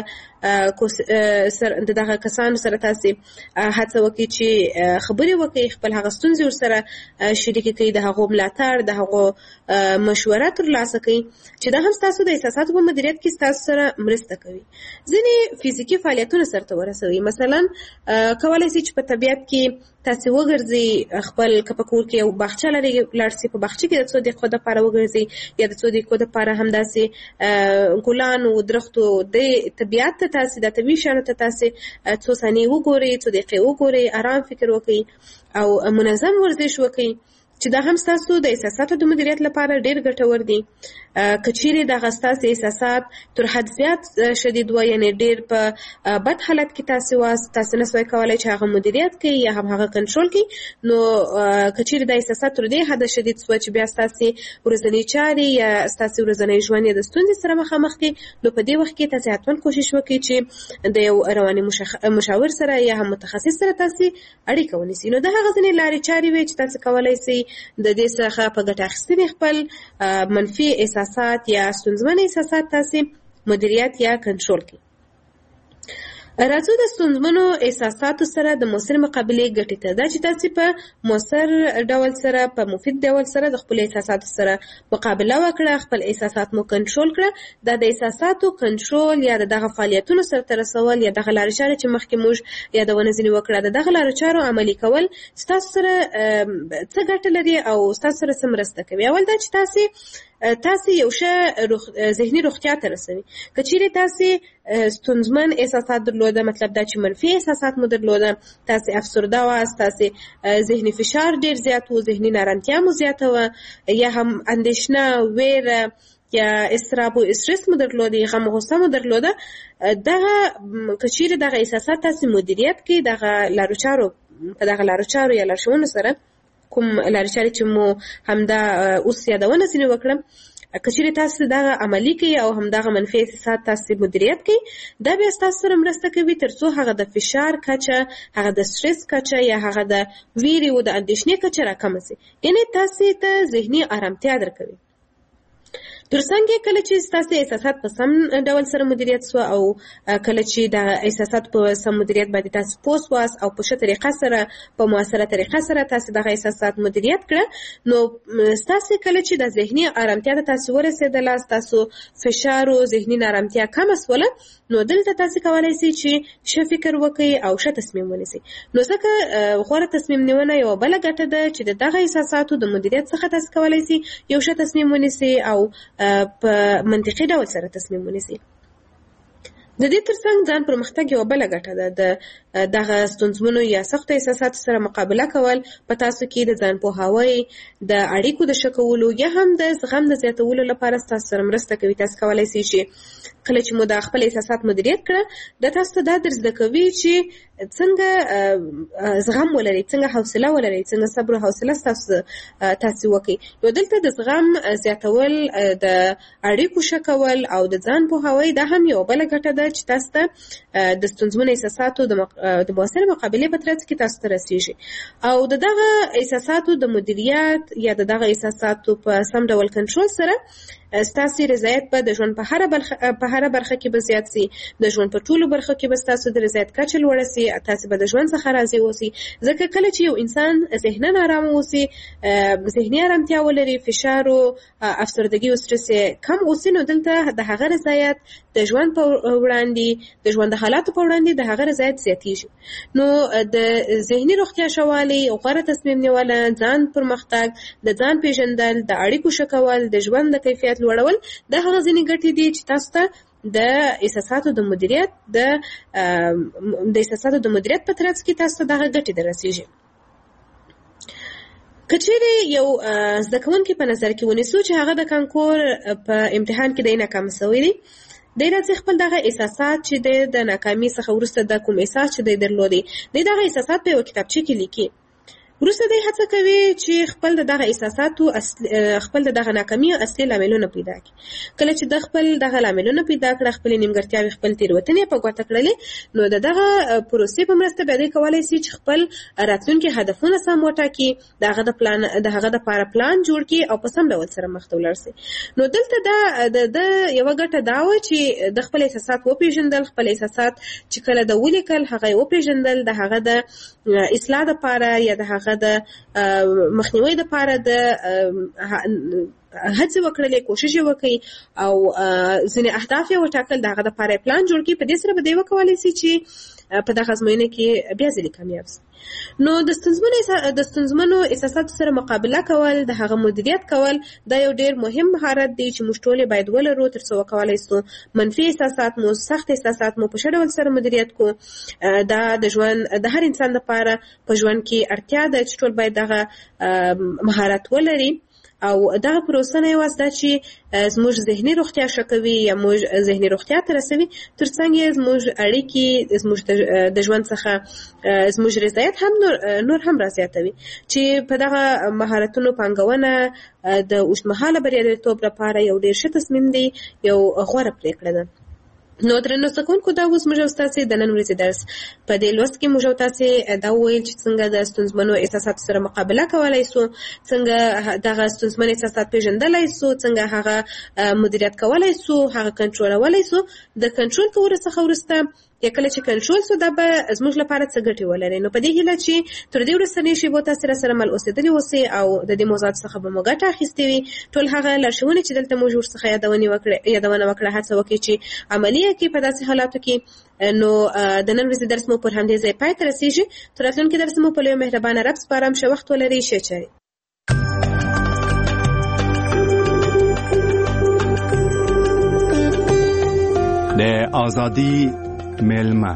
د دغه کسانو سره تاسو هڅه وکړئ چې خبرې وکړئ، خپل هغه ستونزې ورسره شریکې کړئ، د هغو ملاتړ، د هغو مشوره ترلاسه کړئ چې دا هم ستاسو د احساساتو په مدیریت کې ستاسو سره مرسته کوي. ځینې فزیکي فعالیتونه سرته ورسوئ. مثلا کولی شئ چې په طبیعت کې تاسو وګرځئ، خپل که په کور کې یو باغچه لرئ لاړ شئ، په باغچه کې د څو دقیقو دپاره وګرځئ یا د څو دقیقو دپاره همداسې ګلانو، درختو، د طبیعت ته تاسو د طبیعي شیانو ته تاسو څو ثانیې وګورئ، څو دقیقې وګورئ، ارام فکر وکړئ او منظم ورزش وکړئ چې دا هم ستاسو د احساساتو د مدیریت لپاره ډېر ګټور دي. که چیرې دغه ستاسو احساسات تر حد زیات شدید وه، یعنې ډېر په بد حالت کې تاسو واست، تاسو نه سوای کولی چې هغه مدیریت کړئ یا هم هغه کنټرول کړئ، نو که چیرې دا احساسات تر دې حده شدید سوه چې بیا ستاسو ورځنۍ چارې یا ستاسو ورځنی ژوند یې د ستونزې سره مخامخ کړي، نو په دې وخت کې تاسو حتما کوشش وکړئ چې د یو رواني مشاور سره یا هم متخصص سره تاسو اړیکه ونیسئ. نو دا هغه ځینې لارې چارې وې چې تاسو کولی شئ د دې څخه په ګټه اخیستنې خپل منفي احساسات یا ستونزمن احساسات تاسو مدیریت یا کنټرول کړئ. راځو د ستونزمنو احساساتو سره د مؤثر مقابلې ګټې ته. دا چې تاسو په مؤثر ډول سره، په مفید ډول سره د خپل احساساتو سره مقابله وکړه، خپل احساسات مو کنټرول کړه. دا د احساساتو کنټرول یا دغه فعالیتونو سرته رسول یا دغه لارې چارې چې مخکې موږ یادونه ځینې وکړه، د دغه لارو چارو عملي کول ستاسو سره څه ګټه لري او ستاسو سره څه مرسته کوي. اول دا چې تاسو تاسو یو ښه ذهني روغتیا ته رسوي. که چیرې تاسو ستونزمن احساسات درلوده، مطلب دا چې منفي احساسات مو درلوده، تاسو افسرده واست، تاسو ذهني فشار ډېر زیات و، ذهني نارامتیا مو زیاته وه، یا هم اندېښنه، ویره یا اضطراب و استرس مو درلوده، غم و غصه مو درلوده، دغه که چیرې دغه احساسات تاسو مدیریت کړئ، دغه لارو چارو په دغه لارو چارو یا لارښوونو سره کوم لارې چارې چې مو همدا اوس یادونه ځینې وکړم کچېرې تاسو دغه عملي کوي او همدغه منفي احساسات تاسو مدیریت کوي دا بیا تاسو سره مرسته کوي ترڅو هغه د فشار کچه هغه د سټرس کچه یا هغه د ویرې او د اندېښنې کچه راکمه شي یعنی تاسو ته ذهني آرامتیا درکوي ترڅنګ کله چې تاسو احساسات په سم ډول سره مدیریت سو او کله چې د احساسات په سم مدیریت باندې تاسو پوس واس او په ښه طریقه سره په موثره طریقه سره تاسو د احساسات مدیریت کړه نو تاسو کله چې د ذهني آرامتیا ته تاسو ورسېدل تاسو فشار او ذهني آرامتیا کم اسوله نو دلته تاسو کولای شئ چې ښه فکر وکړئ او ښه تصمیم ونیسئ نو ځکه غوره تصمیم نیونه یو بل ګټه ده چې دغه احساساتو د مدیریت څخه تاسو کولای شئ یو ښه تصمیم ونیسئ او په منطقي ډول سره تصمیم ونیسئ د دې ترڅنګ ځان پرمختګ یو بل ګټه ده د دغه ستونزمنو یا سختو احساساتو سره مقابله کول په تاسو کې د ځان پوهاوی د اړیکو د ښه کولو یا هم د زغم د زیاتولو لپاره تاسو سره مرسته کوي تاسو کولای شئ چې کله چې مو د خپل احساسات مدیریت کړه د تاسو ته دا درزده کوي چې څنګه زغم ولرئ څنګه حوصله ولرئ څنګه صبر او حوصله تاسو تاسو وکړئ نو دلته د زغم زیاتول د اړیکو ښه کول او د ځان پوهاوی دا هم یو بل ګټه ده چې تاسو ته د ستونزمنو احساساتو د د موثر مقابله په ترڅ کې تاسو ته رسیږي او دغه احساساتو د مدیریت یا دغه احساساتو په سم ډول کنټرول سره ستاسو رضایت په د ژوند په هر برخه په هر برخه کې به زیات سي د ژوند په ټولو برخو کې به تاسو د رضایت کچه لوړه سي تاسو به د ژوند څخه راضي اوسئ ځکه کله چې یو انسان ذهناً آرام اوسي ذهني آرامتیا ولري فشار او افسردګي او سټرس کم اوسي نو دلته د هغه رضایت د ژوند په وړاندې د ژوند حالاتو په وړاندې د هغه رضایت زیاتیږي نو د ذهني روغتیا شوالي او غوره تصمیم نیول ځان پرمختګ د ځان پیژندل د اړیکو ښه کول د ژوند د کیفیت لوړول د هغه ځینې ګټې دي چې تاسو ته د احساساتو د مدیریت د د احساساتو د مدیریت په ترڅ کې تاسو ته دغه ګټې درسیږي کچېرې یو زده کوونکی په نظر کې ونیسو چې هغه د کانکور په امتحان کې د ناکام شوی دی د راځي خپل دغه احساسات چې د ناکامۍ څخه وروسته د کوم احساس چې د درلودي د دغه احساسات په یو کتابچه کې لیکي وروسته د هڅه کوي چې خپل دغه احساساتو خپل دغه ناکامۍ اصلي لاملونه پیدا کړي کله چې د خپل دغه لاملونه پیدا کړي خپل نیمګړتیاوې خپل تیروتنې په ګوته کړلې نو دغه پروسې په مرسته به دوی کولای شي چې خپل راتلونکي هدفونه سم وټاکي دغه د پلان دغه د لپاره پلان جوړ کړي او په سم ډول سره مخ ته ولاړ شي نو دلته دا د یو غټه دا و چې د خپل احساسات وپیژندل خپل احساسات چې کله د ولیکل هغه وپیژندل د هغه د اصلاح لپاره یا د هغه د مخنیوي لپاره د هڅه وکړلې کوشش وکړي او ځینې اهداف یې وټاکل دغه لپاره پلان جوړ کړي په دې سره به دوی وکولای شي چې په دغه ازموینه کې بیا ځلې کامیاب شي نو د ستونزمنو د ستونزمنو احساساتو سره مقابله کول د هغه مدیریت کول دا یو ډیر مهم مهارت دی چې موږ ټول باید ولرو ترڅو وکولای شو منفي احساسات مو سخت احساسات مو په ښه ډول سره مدیریت کو دا د ژوند د هر انسان لپاره په ژوند کې اړتیا ده چې ټول باید دغه مهارت ولري او دغه پروسه نه یوازې دا چې زموږ ذهني روغتیا ښه کوي یا موږ ذهني روغتیا ته رسوي ترڅنګ یې زموږ اړیکې زموږ د ژوند څخه زموږ رضایت هم نور, نور هم رازیاتوي چې په دغه مهارتونو پانګونه د اوږدمهاله بریالیتوب لپاره یو ډېر ښه تصمیم دی یو غوره پرېکړه ده نو درنو زدهکوونکو دا اوس موږ تاسو د نن ورځې درس په دې لوست کې موږ تاسو دا ویل چې څنګه د ستونزمنو احساساتو سره مقابله کولای شو څنګه دغه ستونزمن احساسات پیژندلای شو څنګه هغه مدیریت کولای شو هغه کنټرولولای شو د کنټرول کولو څخه ورسته یا کله چې کنټرول شو دا به زموږ لپاره څه ګټې ولري نو په دې هیله چې تر دې وروستنۍ شیبو تاسو سره مل اوسېدلي اوسئ او د دې موضوعات څخه به مو ګټه اخیستې وي ټول هغه لارښوونې چې دلته موږ ورڅخه یادونې وکړې یادونه وکړه هڅه وکړئ چې عملي کړئ په داسې حالاتو کې نو د نن ورځې درس مو پر همدې ځای پای ته رسیږي تر راتلونکي درس مو په لوی مهربانه رب سپارم ښه وخت ولرئ ښه چارې د ازادي ملما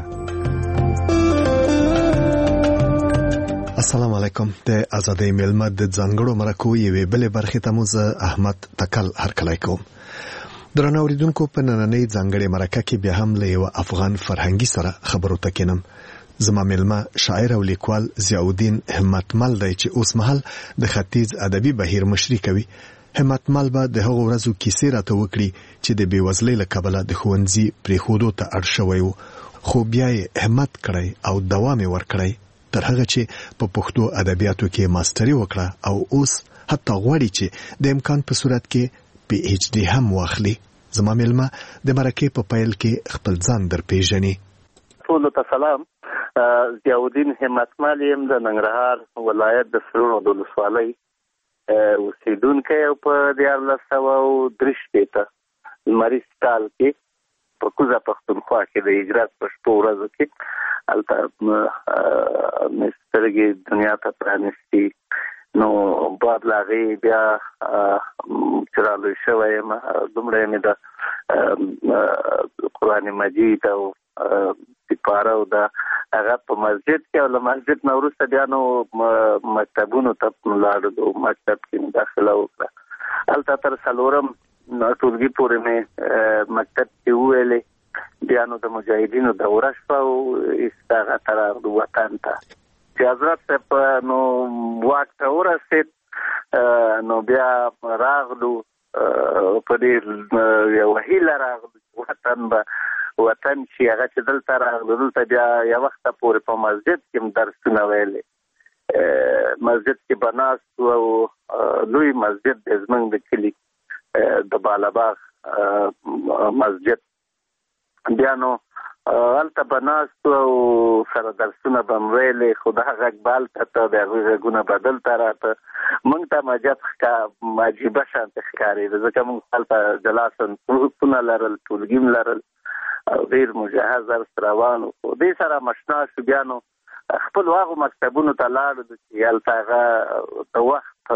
السلام علیکم د ازادي ملما د ځانګړو مرکو یوې بلې برخې ته مو زه احمد تکل هرکلی کوم درنو اوریدونکو په نننۍ ځانګړې مرکه کې بیا هم له یو افغان فرهنګي سره خبرو ته کینم زما ملما شاعر او لیکوال ضیاءالدین همتمل دی چې اوس مهال د ختیځ ادبي بهیر مشري کوي. همتمل به د هغو ورځو کیسې راته وکړي چې د بېوزلۍ له کبله د ښوونځي پرېښودو ته اړ شوی و، خو بیا یې همت کړی او دوام یې ورکړی تر هغه چې په پښتو ادبیاتو کې ماستري وکړه او اوس حتی غواړي چې د امکان په صورت کې پی ایچ ډي هم واخلي. زما ملما د مرکې په پیل کې خپل ځان در پیژني. ټولو ته سلام. ضیاءالدین همتمل یم د ننګرهار ولایت د سرور ولسوالۍ اوسېدونکی او په دیارلس سوه او درې شپېته لمریز کال کې په کوزه پښتونخوا کې د هجرت په شپو ورځو کې هلته مې سترګې دنیا ته پرانیستي. نو بعد له هغې بیا چې رالوی شوی یم دومره مې د قرآن مجید او سپاره او د هغه په مسجد کې او له مسجد نه وروسته بیا نو مکتبونو ته لاړو. مکتب کې مې داخله وکړه. هلته تر څلورم ټولګي پورې مې مکتب کې وویلې. بیا نو د مجاهدینو دوره شوه او ایسته هغه ته راغلو وطن ته چې حضرت صاحب نو واک ته ورسېد. نو بیا راغلو په ډېر یوه هیله راغلو وطن به وطن چې هغه چې دلته راغلو دلته بیا یو وخته پورې په مسجد کې هم درسونه ویلې. مسجد کې به ناست او لوی مسجد دی زموږ د کلي د بالاباغ مسجد. بیا نو هلته به ناست او سره درسونه به م ویلې خو د هغه غږ به هلته ته د هغوی غږونه به دلته راته. موږ ته مجب عجیبه شانتې ښکارېده ځکه موږ هلته جلا صندوقونه لرل، ټولګي م لرل او ډېر مجهز درس روان و. دې سره مشنا شو. بیا نو خپلو هغو مکتبونو ته لاړو چې هلته هغه د وخت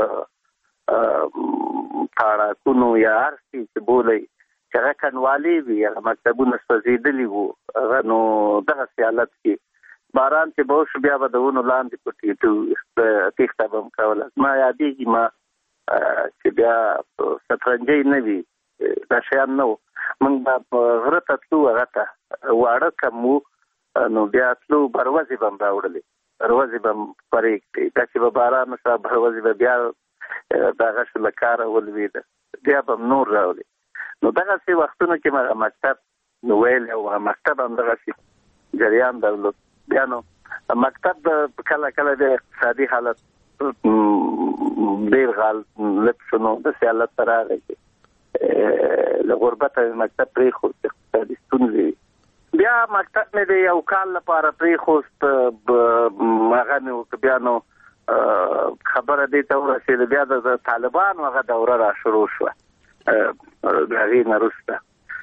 تاړاکونو یا هر څه چې بولئ چې هغه کنوالې وي، هغه مکتبونه سوځېدلي وو. هغه نو دغسې حالت کې باران چې به وشو بیا به د ونو لاندې په ټیټو تېښته به م کوله. ما یادېږي ما چې بیا شطرنجۍ نه وي دا شیان نه وو. موږ به په غره ته تلو هغه ته واړه کم وو. نو بیا تلو بروزې به م راوړلې، بروزې به م خورې کړې. بیا چې به باران وشوه بروزې به بیا د هغه شو له کاره ولوېده بیا به م نور راوړې. نو دغسې وختونو کې هغه مکتب نو ویل او هغه مکتب هم دغسې جریان درلود. بیا نو مکتب د کله کله د اقتصادي حالت ډېر غال لږ شو نو داسې حالت ته راغی چې له غربته مې مکتب پرېښود، اقتصادي ستونزې. بیا مکتب مې د یو کال لپاره پرېښوست. هغه مې وکړه. بیا نو خبره دې ته ورسېده بیا د طالبانو هغه دوره را شروع شوه. د هغې نه وروسته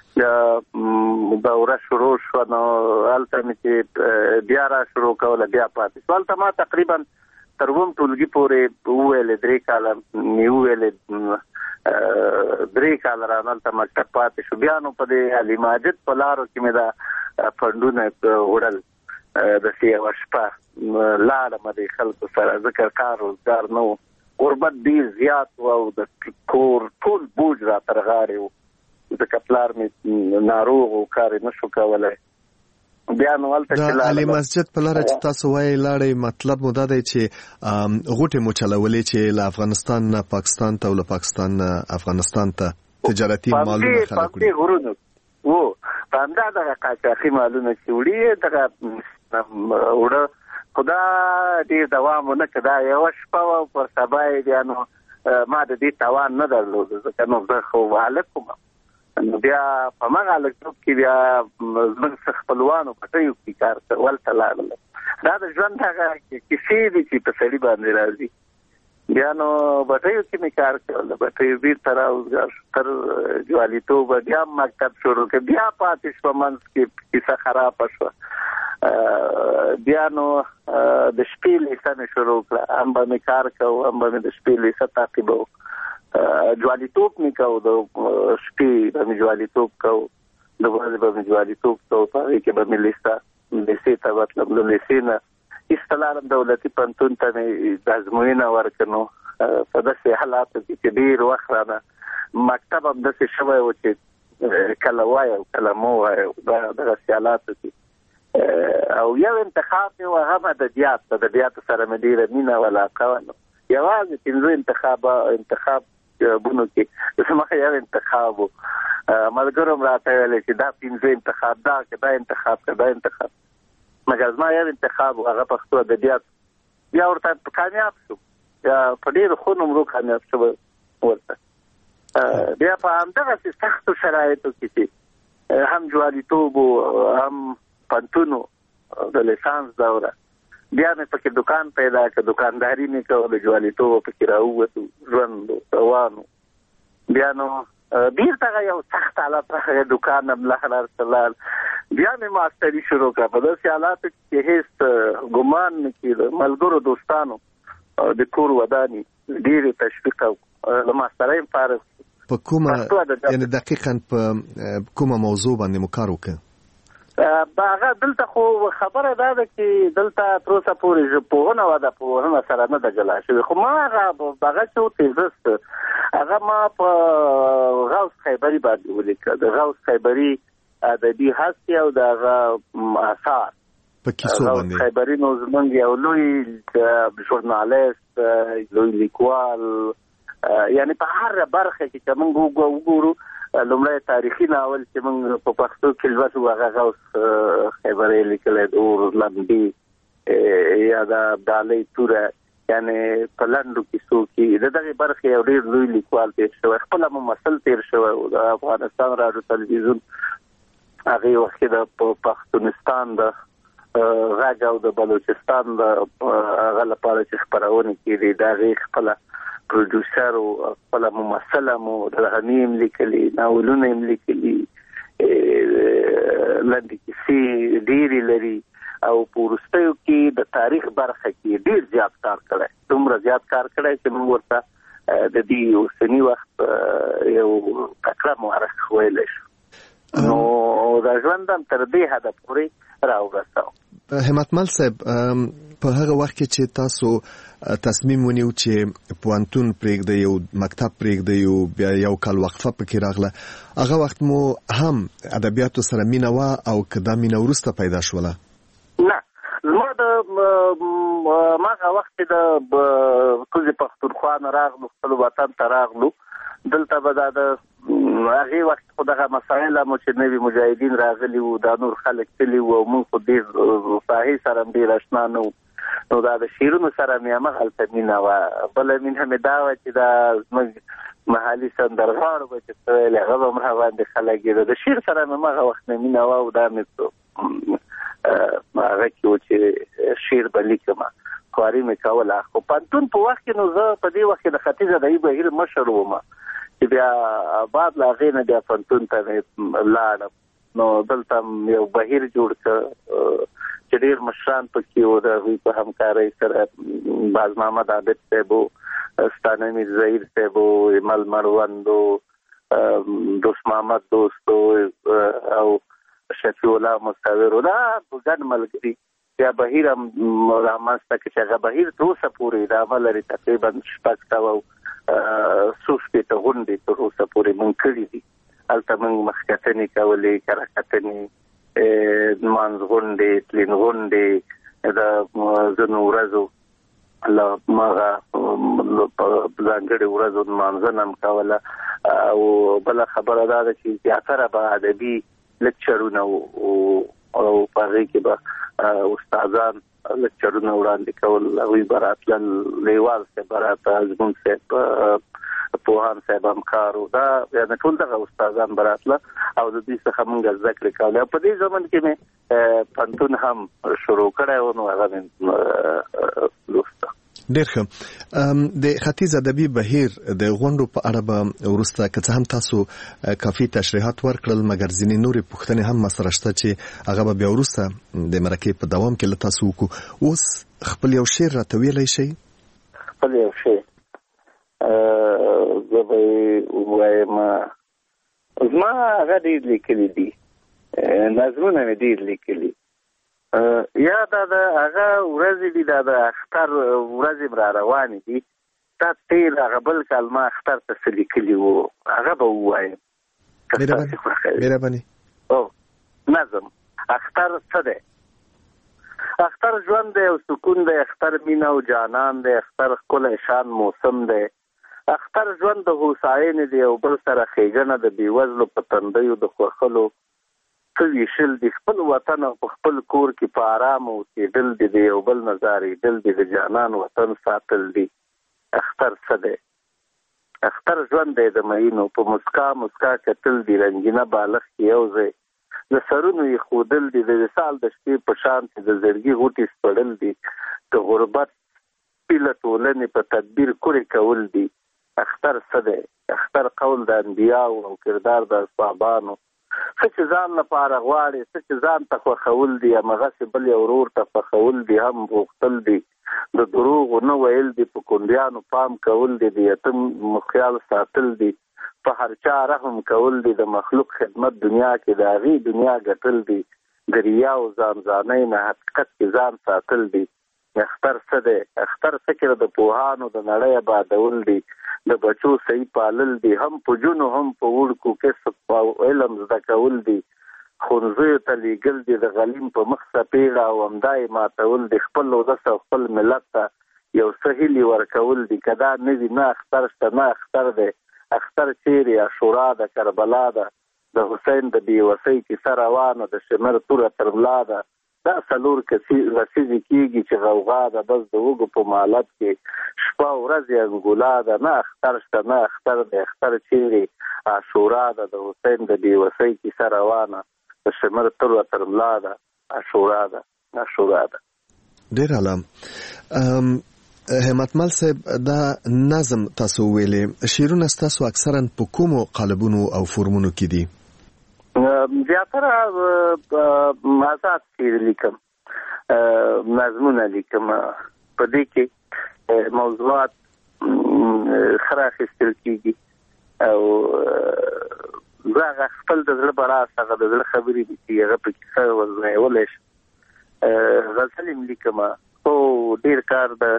دوره شروع شوه. نو هلته مې چې بیا را شروع کوله بیا پاتې شو. هلته ما تقریبا تر اووم ټولګي پورې وویلې، درې کاله مې وویلې، درې کاله رانه هلته مکتب پاتې شو. بیا نو په دې علي ماجد په لارو کې مې دا فنډونه وړل. داسې یوه شپه لاړم د خلکو سره ځکه کار روزګار نه و، غربت ډېر زیات و او د کور ټول بوج راته رغاړې و ځکه پلار مې ناروغ و کار یې نه شو کولی. بیا نو هلته چې د علي مسجد په لاره چې تاسو وایئ لاړئ، مطلب مو دا دی چې غوټې مو چلولې چې له افغانستان نه پاکستان ته او له پاکستان نه افغانستان ته تجارتي مالونه خلک وړي. په همدې غرونو و، په همدا دغه قاچاقي مالونه چې وړي دغه وړه خو دا ډېر دوام ونه کړه. دا یوه شپه وه، پر سبا یې بیا نو ما د دې توان نه درلود ځکه نو زه خو هلک وم. نو بیا په همغه هلکتوب کې بیا زموږ څه خپلوانو پټیو کې کار کول ته لاړل. دا د ژوند هغه کیسې دي چې په سړي باندې راځي. بیا نو بټیو کې مې کار کول، بټیو بېرته راوزګار شو. تر جوالیتوبه بیا مکتب شروع کړ. بیا پاتې شوه منځ کې کیسه خرابه شوه. بیا نو د شپې لیسه مې شروع کړه. هم به مې کار کوو، هم به مې د شپې لیسه تعقیبوو. جوالیتوب مې کوو، د شپې به مې جوالیتوب کوو، د ورځې به مې جوالیتوب کوو. په هغې کې به مې لیسه لیسې ته بتلم. له لیسې نه ایسته لاړم دولتي پوهنتون ته مې ازموینه ورکړه. نو په داسې حالاتو کې چې ډېر وخت رانه مکتب هم داسې شوی و چې کله وایه او کله مو وایه. دغسې حالاتو کې او یو انتخاب دی او هغه ادبیات د ادبیات سره مې ډېره مینه او علاقه وه. یوازې پنځه انتخاب انتخاب بونو کې زما یو انتخاب و. ملګرو هم راته ویلې چې دا پنځه انتخاب دا که دا انتخاب که دا انتخاب، مګر زما یو انتخاب و هغه پښتو ادبیات. بیا ورته کامیاب شو، بیا په ډېرو ښو نمرو کامیاب شو ورته. بیا په همدغسې سختو شرایطو کې چې هم جوالیتوب و هم پنتون د لیسانس دوره، بیا مې پکې دکان پیدا کړ، دکانداري مې کوله، جوالیتوب پکې راووتو، ژوند روانو. بیا نو بیرته یو سخت حالت راغی، دکان هم لهر سلال. بیا مې ماستري شروع کړه په داسې حالاتو کې هېڅ ګمان نه کېده. ملګرو دوستانو د کور ودانې ډېرې تشویق او له ماسترۍ هم فارغ په کومه یعنې دقیقاً په کومه موضوع باندې مو کار وکړ؟ هغه دلته خو خبره دا ده چې دلته تر اوسه پورې ژبپوهنه وه، د پوهنه سره نه ده جلا شوې. خو ما هغه هغه چې و تیزس هغه ما په غوث خیبري باندې ولیکه، د غوث خیبري ادبي هستې او د هغه اثار په کیسو باندې. غوث خیبري نو زموږ یو لوی ژورنالیست، لوی لیکوال، یعنی په هر برخه کې چې موږ وګورو لومړی تاریخي ناول چې موږ په پښتو کې لوستو هغه غوث خیبري لیکلی د اور لمبې یا د ابدالۍ توره، یعنی په لنډو کیسو کې د دغې برخې یو ډېر لوی لیکوال تېر شوی، خپله ممثل تېر شوی و د افغانستان راډیو تلویزیون. هغې وخت کې د پښتونستان د غږ او د بلوچستان د هغه لپاره چې خپرونې کېدې د هغې خپله پروډوسر او خپله ممثل هم درغمي هم لیکلي، ناولونه هم لیکلي، لنډې کیسې ډېرې لري او په وروستیو کې د تاریخ برخه کې ډېر زیات کار کړی، دومره زیات کار کړی چې موږ ورته د دې اوسني وخت یو تکړه مورخ ویلی شو. نو د ژوند هم تر دې حده پورې راورساو. همتمل صاحب، په هغه وخت کې چې تاسو تصمیم ونیو چې پوهنتون پرېږدئ، یو مکتب پرېږدئ، بیا یو کال وقفه پکې راغله، هغه وخت مو هم ادبیاتو سره مینه وه او که دا مینه وروسته پیدا شوله؟ نه، زما د هماغه وخت کې د کوزې پښتونخوا نه راغلو، خپل وطن ته راغلو. دلته به دا د هغې وخت خو دغه مسایل هم چې نوي مجاهدین راغلي وو، دا نور خلک تللي وو او موږ خو ډېر ساحې سره هم ډېر اشنا نه وو. نو دا د شعرونو سره مې همغلته مینه وه. بله مینه مې دا وه چې دا زموږ محلي سندرغاړو به چې څه ویل هغه به مړه باندې خلګېده. د شعر سره مې همغه وخت نه مینه وه او دا مې هغه کې و چې شعر به لیکمه، خواري مې کوله. خو پوهنتون په وخت کې نو زه په دې وخت کې د ختیځ ادبي بهیر مشر وم چې بیا بعد له هغې نه بیا پوهنتون ته مې لاړم. نو دلته یو بهیر جوړ کړ چې ډېر مشران پکې وو، د هغوی په همکارۍ سره باز محمد عابد صاحب و، ستانه میر ظهیر صاحب و، ایمل مړوند و، دوست محمد دوست و او شفیع الله مستور و، دا ګډ ملګري. بیا بهیر هم رامنځته کړ چې هغه بهیر تر اوسه پورې ادامه لري، تقریبا شپږ سوه او څو شپېته غونډې تر اوسه پورې موږ کړي دي. هلته موږ مخکتنې کولې، کره-کتنې، نمانځ غونډې، تلین غونډې، د ځینو ورځو له هغه ځانګړې ورځو نمانځنه هم کوله. او بله خبره دا ده چې زیاتره به ادبي لکچرونه او په هغې کې به استادان لکچرونه وړاندې کول، هغوی به راتلل، لیوال صاحب به راته، زمونږ صاحب پوهان صاحب همکار و، دا یعنې ټول دغه استادان به راتله او د دوی څخه مونږ زده کړې کولې. او په دې زمن کې مې پوهنتون هم شروع کړی و، نو هغه مې لوسته. ډېر ښه. د ختیځ ادبي بهیر د غونډو په اړه به وروسته که څه هم تاسو کافي تشریحات ورکړل، مګر ځینې نورې پوښتنې هم مسره شته چې هغه به بیا وروسته د مرکې په دوام کې له تاسو وکړو. اوس خپل یو شعر راته ویلی شئ؟ خپل یو شعر زه به یې ووایم. زما هغه ډېر لیکلي دي، نظمونه مې ډېر لیکلي. یا دا د هغه ورځې دي، دا د اختر ورځې م را روانې دي. دا تېر هغه بل کال ما اختر ته څه لیکلي وو، هغه به ووایم. مهرباني. او نظم اختر څه دی؟ اختر ژوند دی او سکون دی، اختر مینه او جانان دی، اختر ښکلی شان موسم دی، اختر ژوند د هوساینې دی او بل سره ښېګڼه د بېوزلو په تندیو د خوښلو څه ویشل دي، خپل وطن او په خپل کور کې په ارام اوسېدل دي، د یو بل نه ځارېدل دي، د جانان وطن ساتل دي. اختر څه دی؟ اختر ژوند دی د مینو، په مسکا مسکا کتل دي، رنګینه بالښت کې یو ځای د سرونو یې ښودل دي، د وصال د شپې په شان چې د زړګي غوټې سپړل دي، د غربت پیله ټولنې په تدبیر کورې کول دي. اختر څه دی؟ اختر قول د انبیاو او کردار د اصحابانو، څه چې ځان لپاره غواړي، څه چې ځان ته خوښول دي، همغسې بل یو ورور ته خوښول دي، هم غوښتل دي، د دروغو نه ویل دي، په کونډیانو پام کول دي، د یتیم خیال ساتل دي، په هر چا رحم کول دي، د مخلوق خدمت دنیا کې د هغې دنیا ګټل دي، د ریا او ځانځانۍ نه حقیقت کې ځان ساتل دي. اختر څه دی؟ اختر فکر د پوهانو د نړۍ آبادول دي، د بچو صحیح پالل دي، هم په جونو هم په وړکو کسب او علم زده کول دي، ښوونځیو ته لیږل دي، د غلیم په مخ څپېړه او همدا یې ماتول دي، خپل ولس او خپل ملت ته یو څه هیلې ورکول دي. که دا نه وي نه اختر شته، نه اختر دی. اختر چیرې؟ عاشورا ده، کربلا ده، د حسین د بېوسۍ کیسه روانه، د شمر توره تر ملا ده. دا څلور لسیزې کېږي چې غوغا ده، بس د وږو په مالت کې شپه ورځ یې انګولا ده. نه اختر شته، نه اختر دی. اختر چیرې؟ عاشورا ده، د حسین د بېوسۍ کیسه روانه، د شمر توره تر ملا ده. عاشورا ده، عاشورا ده. ډېر عالم. همتمل صاحب، دا نظم تاسو ویلې، شعرونه ستاسو اکثرا په کومو قالبونو او فورمونو کې دي؟ زیاتره آزاد شعر لیکم، نظمونه لیکم، په دې کې موضوعات ښه راخیستل کېږي او زه هغه خپل د زړه براس هغه د زړه خبرې دي چې هغه پکې ښه وزنولی شم. غزل یم لیکم، خو ډېر کار د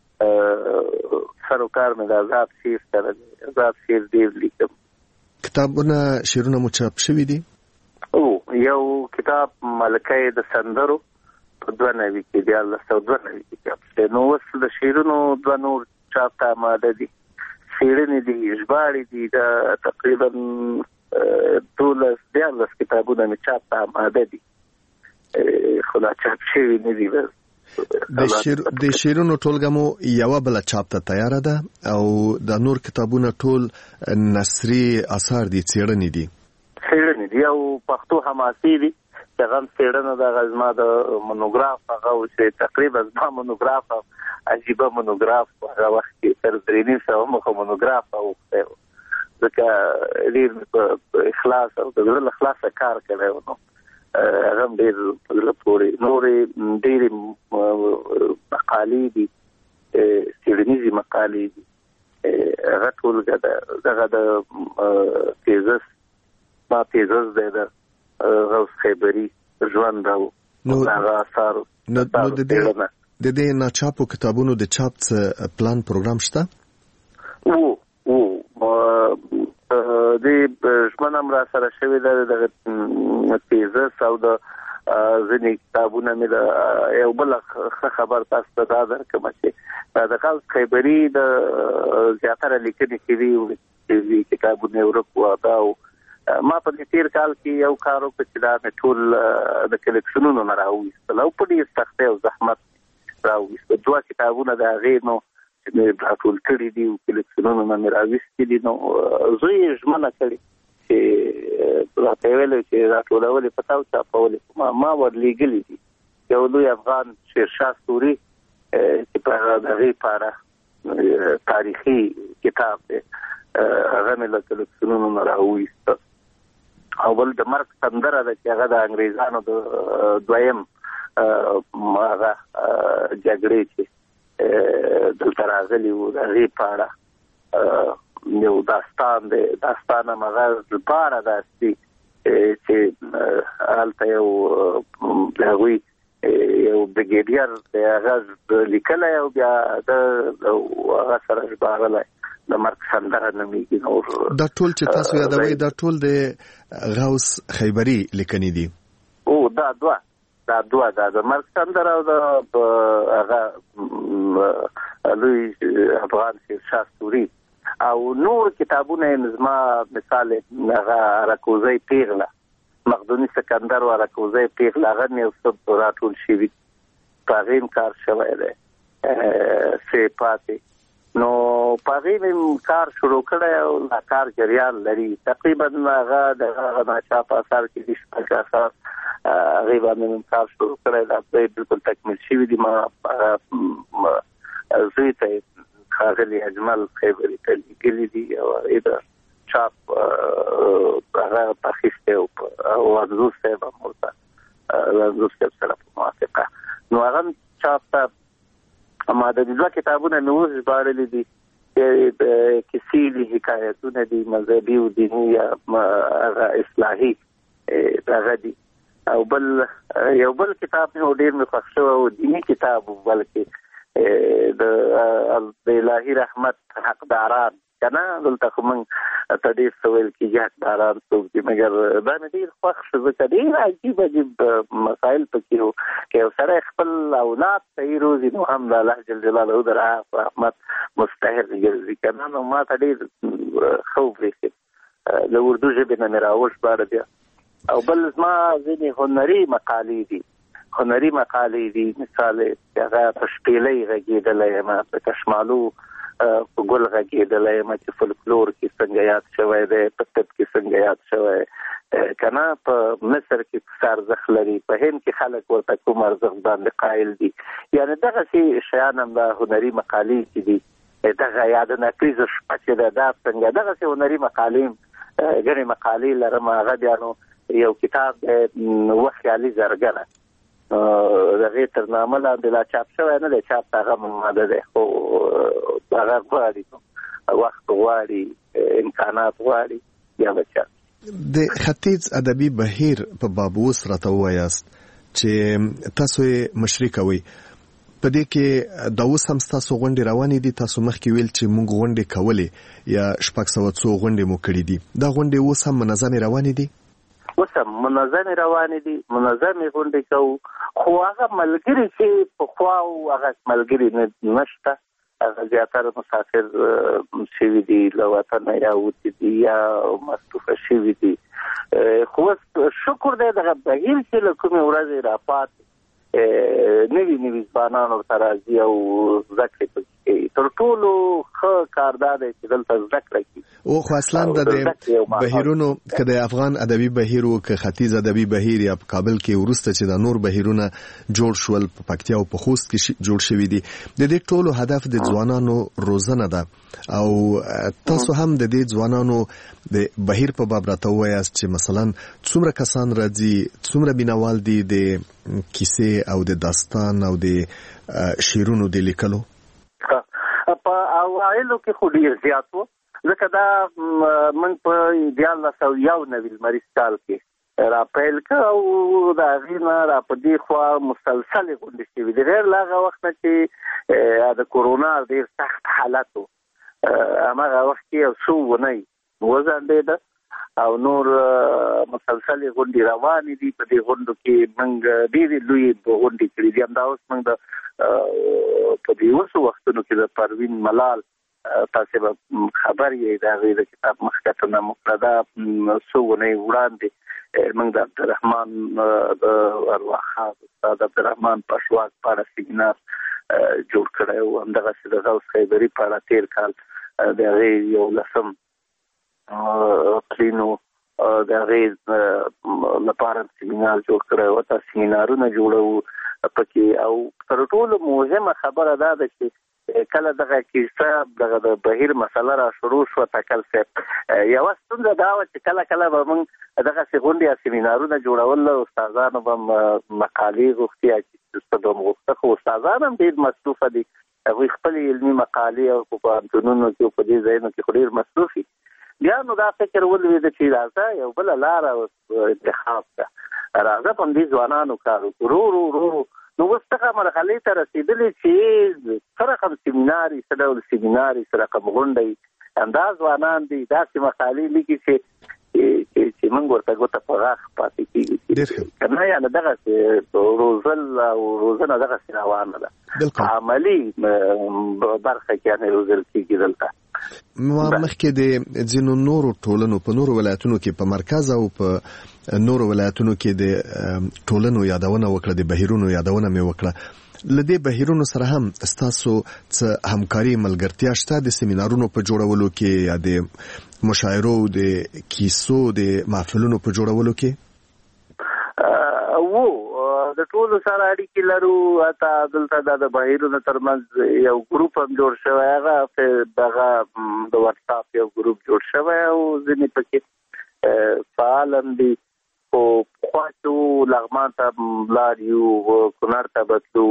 سروکار مې د آزاد شعر سره دی. آزاد شعر ډېر لیکم. کتابونه شعرونه مو چاپ شوي دي؟ او یو کتاب ملکه د سندرو په دوه نوي کې دیارلس سوه دوه نوي کې چاپ شوی، نو اوس د شعرونو دوه نور چاپ ته اماده دي، څېړنې دي، ژباړې دي، دا تقریبا دولس دیارلس کتابونه مې چاپ ته اماده دي، خو لا چاپ شوي نه دي. بس د شعر د شعرونو ټولګه مو یوه بله چاپ ته تیاره ده او د نور کتابونه ټول نثري اثار دي، څېړنې دي. څېړنې دي او پښتو حماسي دي چې هغه هم څېړنه ده. هغه زما د مونوګراف هغه و چې تقریبا زما مونوګراف عجیبه مونوګراف په هغه وخت کې تر درې نیم سوه مخه مونوګراف اوښتی و، ځکه ډېر په اخلاص او د زړه له خلاصه کار کړی و. نو هغه هم ډېر په زړه پورې. نورې ډېرې مقالې دي، څېړنیزې مقالې دي، هغه ټولګه ده. دغه د تیزس ما تیزس دی د غوث خیبري ژوند او هغه اثارو. نو د دې ناچاپو کتابونو د چاپ څه پلان پروګرام شته؟ و و د ژمنه هم را سره شوې ده، د تیزس او د ځینې کتابونه مې د یو بله ښه خبر تاسو ته دا درکړم چې د غوث خیبري د زیاتره لیکنې کې دي کتابونه یې ورک وو. دا ما په دې تېر کال کې یو کار وکړ چې دا مې ټول د کلیکشنونو نه راوویستل او په ډېر سختۍ او زحمت راوویستل. دوه کتابونه د هغې نو چې مې راټول کړي دي او کلیکشنونو نه مې راویستي دي. نو زه یې ژمنه کړې چې راته یې ویلې چې راټولول یې په تا او چاپول یې ما ما ورلېږلي دي. یو لوی افغان شیرشاه سوري چې په هغې په اړه تاریخي کتاب دی، هغه مې له کلیکشنونو نه راوویسته. او بل د مرګ سندره ده چې هغه د انګریزانو د دویم هغه جګړې چې دلته راغلي وو د هغې په اړه یو داستان دی. داستان هم هغه لپاره داسې چې هلته یو د هغوی یو بریګیډیر دی، هغه لیکلی او بیا د هغه سره ژباړلی د مرګ سندره نومیږي. نور دا ټول چې تاسو یادوئ دا ټول د غوث خیبري لیکنې دي؟ او دا دوه دا دوه دا د مرګ سندره او د هغه لوی افغان شاه سوري او نور کتابونه زما مثال هغه راکوزی پیغله مقدونی سکندر و راکوزی پیغله هغه نه څه راټول شوي پاغیم کار شوی دی سه پاتې نو پاغیم کار شروع کړی او دا کار جریان لري تقریبا هغه د هغه ناچاپ اثر کې د شپږ اثر هغه باندې کار شروع کړی دا بالکل تکمیل شوی دی ما زوی ته خاغلی اجمل خیبری تلګلی دی او دا چاپ هغه تخصیص او وضو سبب مرته وضو سبب سره موافقه نو هغه چاپ اما د دې کتابونه نو ژباړل دي کسی دي حکایتونه دي مذهبي او دینی یا اصلاحي هغه دي او بل یو بل کتاب نو ډیر مې خوښ شو او دینی کتاب بلکې د الهي رحمت حقداران کنه دلته کوم تدې سوال کې حقداران څوک دي مګر دا نه ډیر خوښ شو چې ډیر عجیب عجیب مسائل پکې وو کې سره خپل اولاد صحیح روزي نو هم الله جل جلاله در رحمت مستحق ګرځي کنه نو ما ته ډیر خوب وکړ له اردو ژبې نه راوښ بار بیا او بل ما ځینې هنري مقالې دي هنري مقالې دي مثال هغه پښتېلې غږېدلې ما په کشمالو په ګل غږېدلې ما چې فولکلور کې څنګه یاد شوی دی په طب کې څنګه یاد شوی کنه په مصر کې ارزښت لري په هند کې خلک ورته کوم ارزښت باندې قائل دي یعنی دغه شی شیان هم د هنري مقالې کې دي دغه یاد نه کیږي چې دا څنګه دغه هنري مقالې ګڼې مقالې لرم هغه دیانو یو کتاب وخیالي زرګره دغه تر نامه لاندې لا چاپ شوی نه دی چاپ هغه ماده ده خو هغه غواړي وخت غواړي امکانات غواړي یا بچا د ختیځ ادبي بهیر په باب اوس راته وایاست چې تاسو یې مشري کوئ په دې کې د اوس هم تاسو غونډې روانې دي تاسو مخکې ویل چې موږ غونډې کولې یا شپږ سوه څو غونډې مو کړې دي دا غونډې اوس هم منظمې روانې دي اوس هم منظمې روانې دي منظمې غونډې کوو خو هغه ملګري چې پخوا هغه ملګري نشته هغه زیاتره مسافر شوي دي له وطنه یا وتي دي یا مصروفه شوي دي خو شکر دی دغه بهیر چې له کومې ورځې راپاتې نوي نوي ځوانان ورته راځي او زده کړې پکې کوي تر ټولو ښه کار دا دی چې دلته زده کړه کړي او خو اصلا د بهیرونو که د افغان ادبي بهیر او که ختیځ ادبي بهیر یا په کابل کې وروسته چې د نور بهیرونه جوړ شول په پکتیا او په خوست کې جوړ شوي دي د دې ټولو هدف د ځوانانو روزنه ده او تاسو هم د دې ځوانانو د بهیر په باب راته وایاست چې مثلا څومره کسان راځي څومره بینوال دي د کیسې او د داستان او د شعرونو د لیکلو په اوایلو کې خو ډیر زیات وو ځکه دا من په دیارلس سوه یو نوي لمریز کال کې را پیل کړ او د هغې نه را په دې خوا مسلسلې غونډې شوي دي غیر له هغه وخت نه چې د کورونا ډېر سخت حالت و هماغه وخت کې یو څو اونۍ وځنډېده او نور مسلسلې غونډې روانې دي په دې غونډو کې موږ ډېرې لویې غونډې کړې دي همدا اوس موږ د په دې اوسو وختونو کې د پروین ملال تاسو به خبر یې د هغې د کتاب مخکتنه مقرده څو اونۍ وړاندې موږ د عبدالرحمن د ارواښاد استاد عبدالرحمن پشواک په اړه سیمینار جوړ کړی و همدغسې د غوث خیبري په اړه تېر کال د هغې یو لسم پلینو د هغې لپاره سیمینار جوړ کړی و تا سیمینارونه جوړوو پکې او تر ټولو مهمه خبره دا ده چې کله دغه کیسه دغه د بهیر مسله را شروع شو تکل صاحب یوه ستونزه دا وه چې کله کله به موږ دغسې غونډې یا سیمینارونه جوړول استادانو به مقالې غوښتي یا کیسه به م غوښته خو استادان هم ډېر مصروفه دي هغوی خپلې علمي مقالې او په پوهنتونونو کې او په دې ځایونو کې خو ډېر مصروف وي بیا نو دا فکر ولوېده چې راځه یو بله لاره انتخاب کړه راځه په همدې ځوانانو کار وکړو ورو ورو ورو نو اوس دغه مرحلې ته رسېدلې چې څه رقم سیمینار یې څه ډول سیمینار یې څه رقم غونډه یې همدا ځوانان دي داسې مقالې لیکي چې چې موږ ورته ګوته په غاښ پاتې کېږي کنه یعنې دغسې روزل او روزنه دغسې روانه ده عملي برخه کې یعنې روزل کېږي دلته. مخکې د ځینو نورو ټولنو په نورو ولایتونو کې په مرکز او په نورو ولایتونو کې د ټولنو یادونه وکړه، د بهیرونو یادونه مې وکړه. لدې بهیرونو سره هم ستاسو څه همکاري ملګرتیا شته د سیمینارونو په جوړولو کې یا د مشاعرو د کیسو د محفلونو په جوړولو کې؟ وو د ټولو سره اړیکې لرو. حتی دلته د بهیرونو ترمنځ یو ګروپ هم جوړ شوی، هغه دغه د واتساپ یو ګروپ جوړ شوی او ځینې پکې فعال هم دي. خو پخوا چې لغمان ته لاړ یو، کونړ ته به تلو،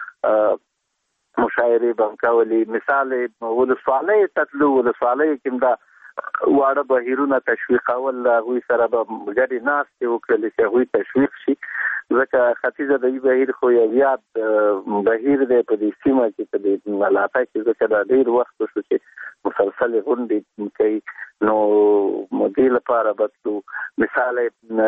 مشاعرې به هم کولې. مثال ولسوالۍ ته تلو، ولسوالۍ کې دا واړه بهیرونه تشویقول، هغوی سره به ګډې ناستې وکړلې چې هغوی تشویق شي، ځکه ختیځه ادبي بهیر خو یو یاد بهیر دی په دې سیمه کې، په دې علاقه کې، ځکه دا ډېر وخت وشو چې مسلسلې غونډې کوي. نو دې لپاره به تلو. مثال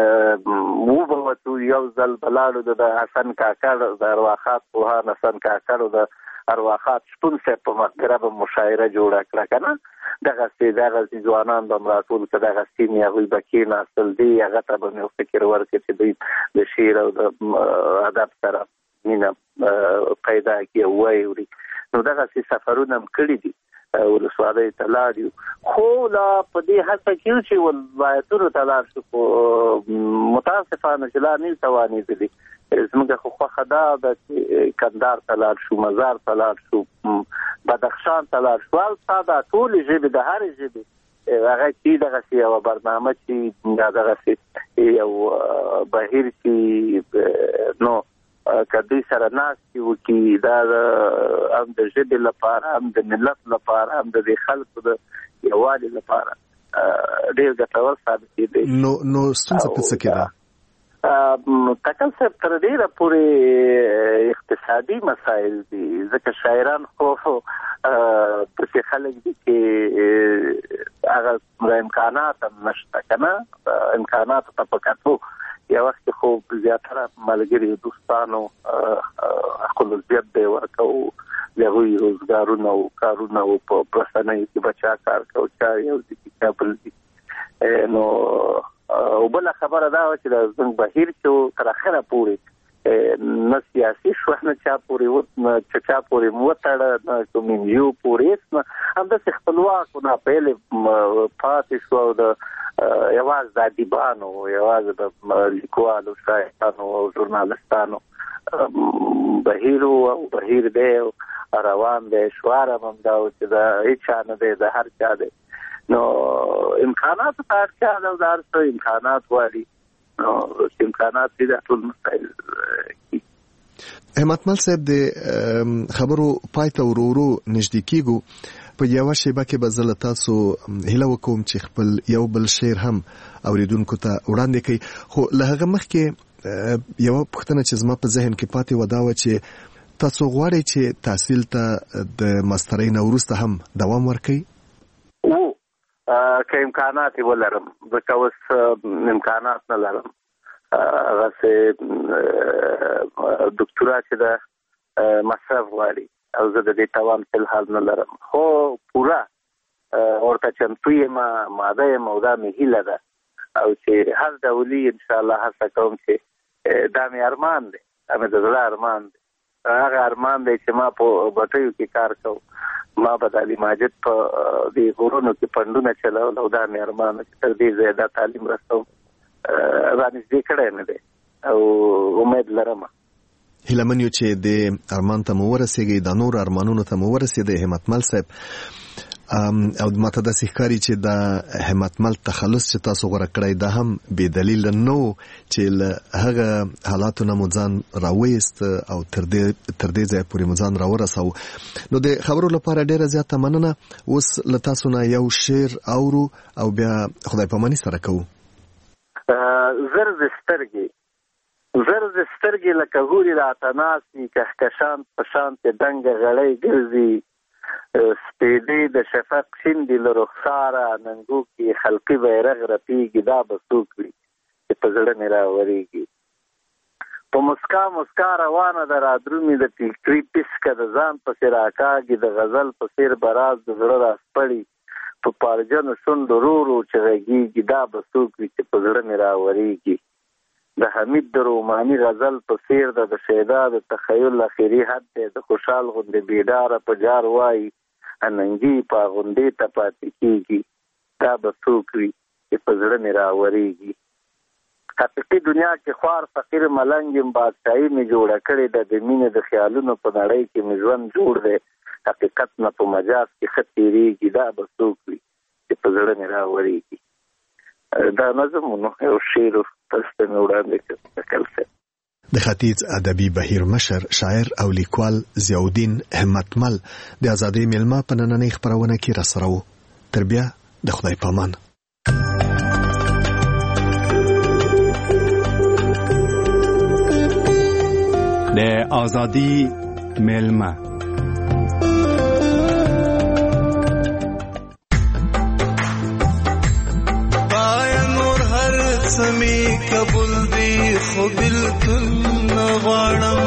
وبوتو یو ځل به لاړو د حسن کاکړ د ارواښاد پوهان حسن کاکړ د ارواښاد شپون صاحب په مقبره به مشاعره جوړه کړه که نه. دغسې دغسې ځوانان به هم راټول کړه، دغسې مې هغوی به کېناستل، دې هغه ته به مې یو فکر ورکړ چې دوی د شعر او د ادب سره مینه پیدا کړي او واوري. نو دغسې سفرونه هم کړي دي، ولسوالۍ ته لاړ یو. خو لا په دې هڅه کې چې ولایتونو ته لاړ شو، خو متاسفانه چې لا نه توانېدلي. زموږ خو خوښه دا ده چې کندهار ته لاړ شو، مزار ته لاړ شو، بدخشان ته لاړ شو. هلته دا ټولې ژبې د هرې ژبې هغه چې دغسې یوه برنامه چې یا دغسې یو بهیر چې نو که دوی سره ناستې وکړي، دا هم د ژبې لپاره، هم د ملت لپاره، هم د دې خلکو د یووالي لپاره ډېر ګټور ثابت کېدی. نو نو ستونزه په څه کې ده؟ تکل صاحب تر ډېره پورې اقتصادي مسایل دي، ځکه شاعران خو داسې خلک دي چې هغه امکانات هم نشته که نه. امکاناتو ته په کتو یو وخت خو زیاتره ملګري دوستانو خپلوزیت دی ورکوو، د هغوی روزګارونه او کارونه او په رسنیو کې به چا کار کوو، چا یو دي چا بل دي. نو او بله خبره دا وه چې د زموږ بهیر چې تر اخره پورې نه سیاسي شو، نه چا پورې چې چا پورې وتړه، نه کوم انجیو پورې، نه همداسې خپلواک و ناپیلې پاتې شو. او د یوازې د ادیبانو، یوازې د لیکوالو، شاعرانو او ژورنالستانو بهیر او بهیر دی روان دی. شعار هم همدا و چې د هېچ چا نه دی، د هر چا دی. نو امکاناتو ته اړتیا ده، د هر څه امکانات غواړي. نو امکانات دي د ټول مسایل کې. همتمل صاحب د خبرو پای ته ورو ورو نږدې کېږو. په یوه شیبه کې به زه له تاسو هیله وکوم چې خپل یو بل شعر هم اوریدونکو ته وړاندې کړئ. خو له هغه مخکې یوه پوښتنه چې زما په ذهن کې پاتې وه دا وه چې تاسو غواړئ چې تحصیل ته د ماسترۍ نه وروسته هم دوام ورکړئ؟ که امکانات یې ولرم، ځکه اوس امکانات نه لرم. هغسې ډاکټورا چې ده مصرف غواړي او زه د دې توان فی الحال نه لرم. خو پوره ورته چمتو یم، ماده یم او دا مې هیله ده او چې هر ډولي انشاءالله هڅه کوم چې دا مې ارمان دی، دا مې د زړه ارمان دی. هغه ارمان دی چې ما په بټیو کې کار کوم، ما به د علي ماجد په دې غرونو کې پنډونه چلول او دا مې ارمان چې تر دې ځایه دا تعلیم رسوم رانږدې کړی نه دی او امید لرم. هیله من یو چې د ارمان ته مو ورسېږئ، د نور ارمانونو ته مو ورسېدئ همتمل صاحب. او ماته داسې ښکاري چې د همتمل تخلص چې تاسو غوره کړی دا هم بې دلیله نه و چې له هغه حالاتو نه مو ځان راویست او تر دې ځایه پورې مو ځان راورساو. نو د خبرو لپاره ډېره زیاته مننه. اوس له تاسو نه یو شعر اورو او بیا خدای پاماني سره کوو. زر د سترګې زر د سترګې لکه هورې راته ناستې، کهکشان په شانتې دنګه غړۍ ګرځي، سپیدې د شفق شیندي له رخساره ننګو کې خلقي بیرغ رپېږي دا به څوک وي چې په زړه مې راورېږي په مسکا مسکا روانه ده رادرومي د فکري پسکه د ځان پسې راکاږي د غزل په څېر به راز د زړه راسپړي په پارجنو شونډو ورو ورو چې غږېږي دا به څوک وي چې په زړه مې راورېږي د حمید د روماني غزل په څېر ده د شیدا د تخیل اخري حد دی د خوشحال غوندې بیداره په جار وایي اننګي په غوندې ته پاتې کېږي دا به څوک وي چې په زړه مې راورېږي حقیقي دنیا کې خوار فقیر ملنګ یم بادشاهي مې جوړه کړې ده د مینې د خیالونو په نړۍ کې مې ژوند جوړ دی حقیقت نه په مجاز کې ښه تېرېږي دا به څوک وي چې په زړه مې راورېږي دا نظمونو یو شعر تاسو ته مې وړاندې کړ د ختیځ ادبي بهیر مشر شاعر او لیکوال ضیاءالدین همتمل د ازادۍ میلمه په نننۍ خپرونه کې راسره وو تر بیا د خدای پامان د ازادۍ میلمه سمی قبول دی خو بالکل نغواړم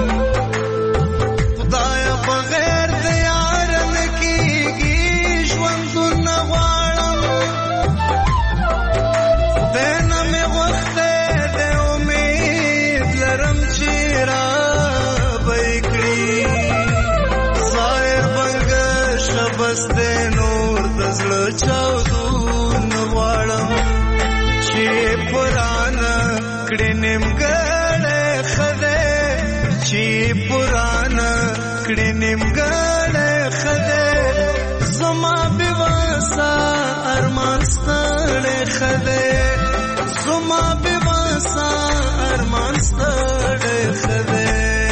خدای بغیر د یار نکیږي ژوند نغواړم دنه مې وخت د امید لرم چې را بېکړي ظاهر بنګ شبس د نور د زړه چاودو نغواړم چې پرانا کړي نیمګړې خدای چې پرانا کړي نیمګړې خدای زما بواسا ارمان ستړې خدای زما بواسا ارمان ستړې خدای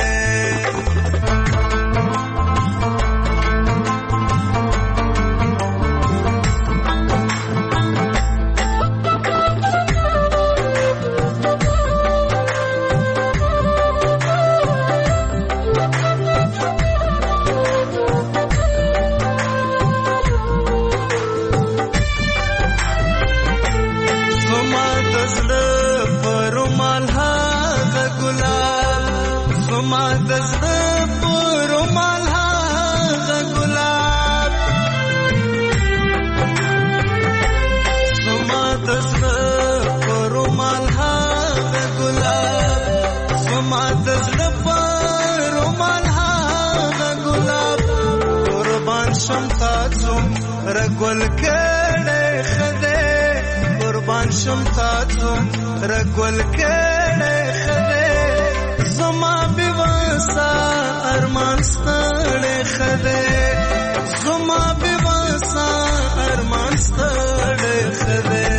رګول کړه خدای قربان شم تاسو رګول کړه خدای زما بواسا ارمان ستړې خدای زما بواسا ارمان ستړې خدای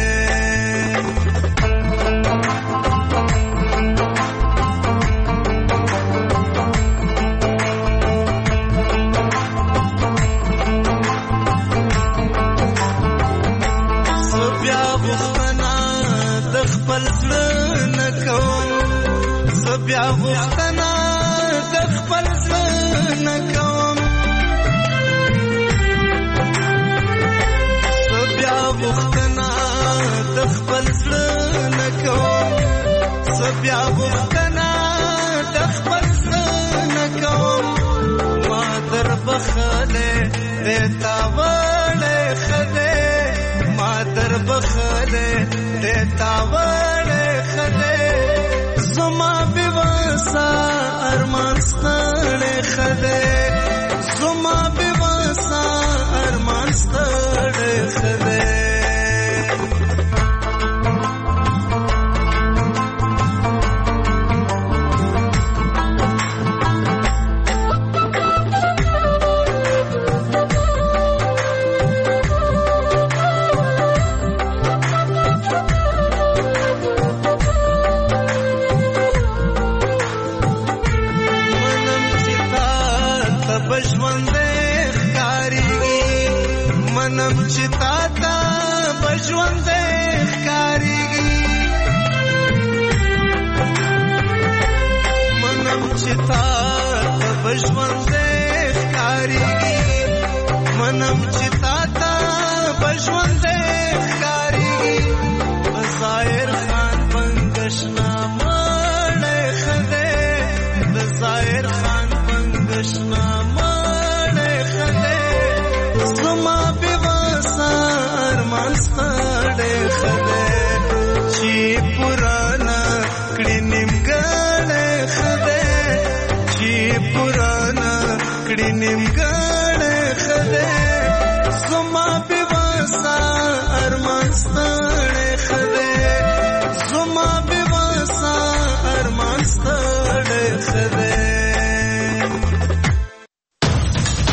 بیا غوښتنه د خپل ځان کوم بیا غوښتنه د خپل ځان کوم بیا غوښتنه د خپل ځان کوم ما در بخله رتا وړه خدای ما در بخله رتا وړه خدای زما بواسا ارمان ستړې خدای زما بواسا ارمان ستړې خدای منم چې تا ته بژوندې ښکارېږي ظاهر خان پنګشنا مړی ښه دی د ظاهر خان پنګشنا مړی ښه دی زما بېوسه ارمان ستا ډېر ښه دی چې پوره نه کړي نیمګړی ښه دی چې پوره نه کړي نیمګړی ښه دی زما بېوسه ارمان ستا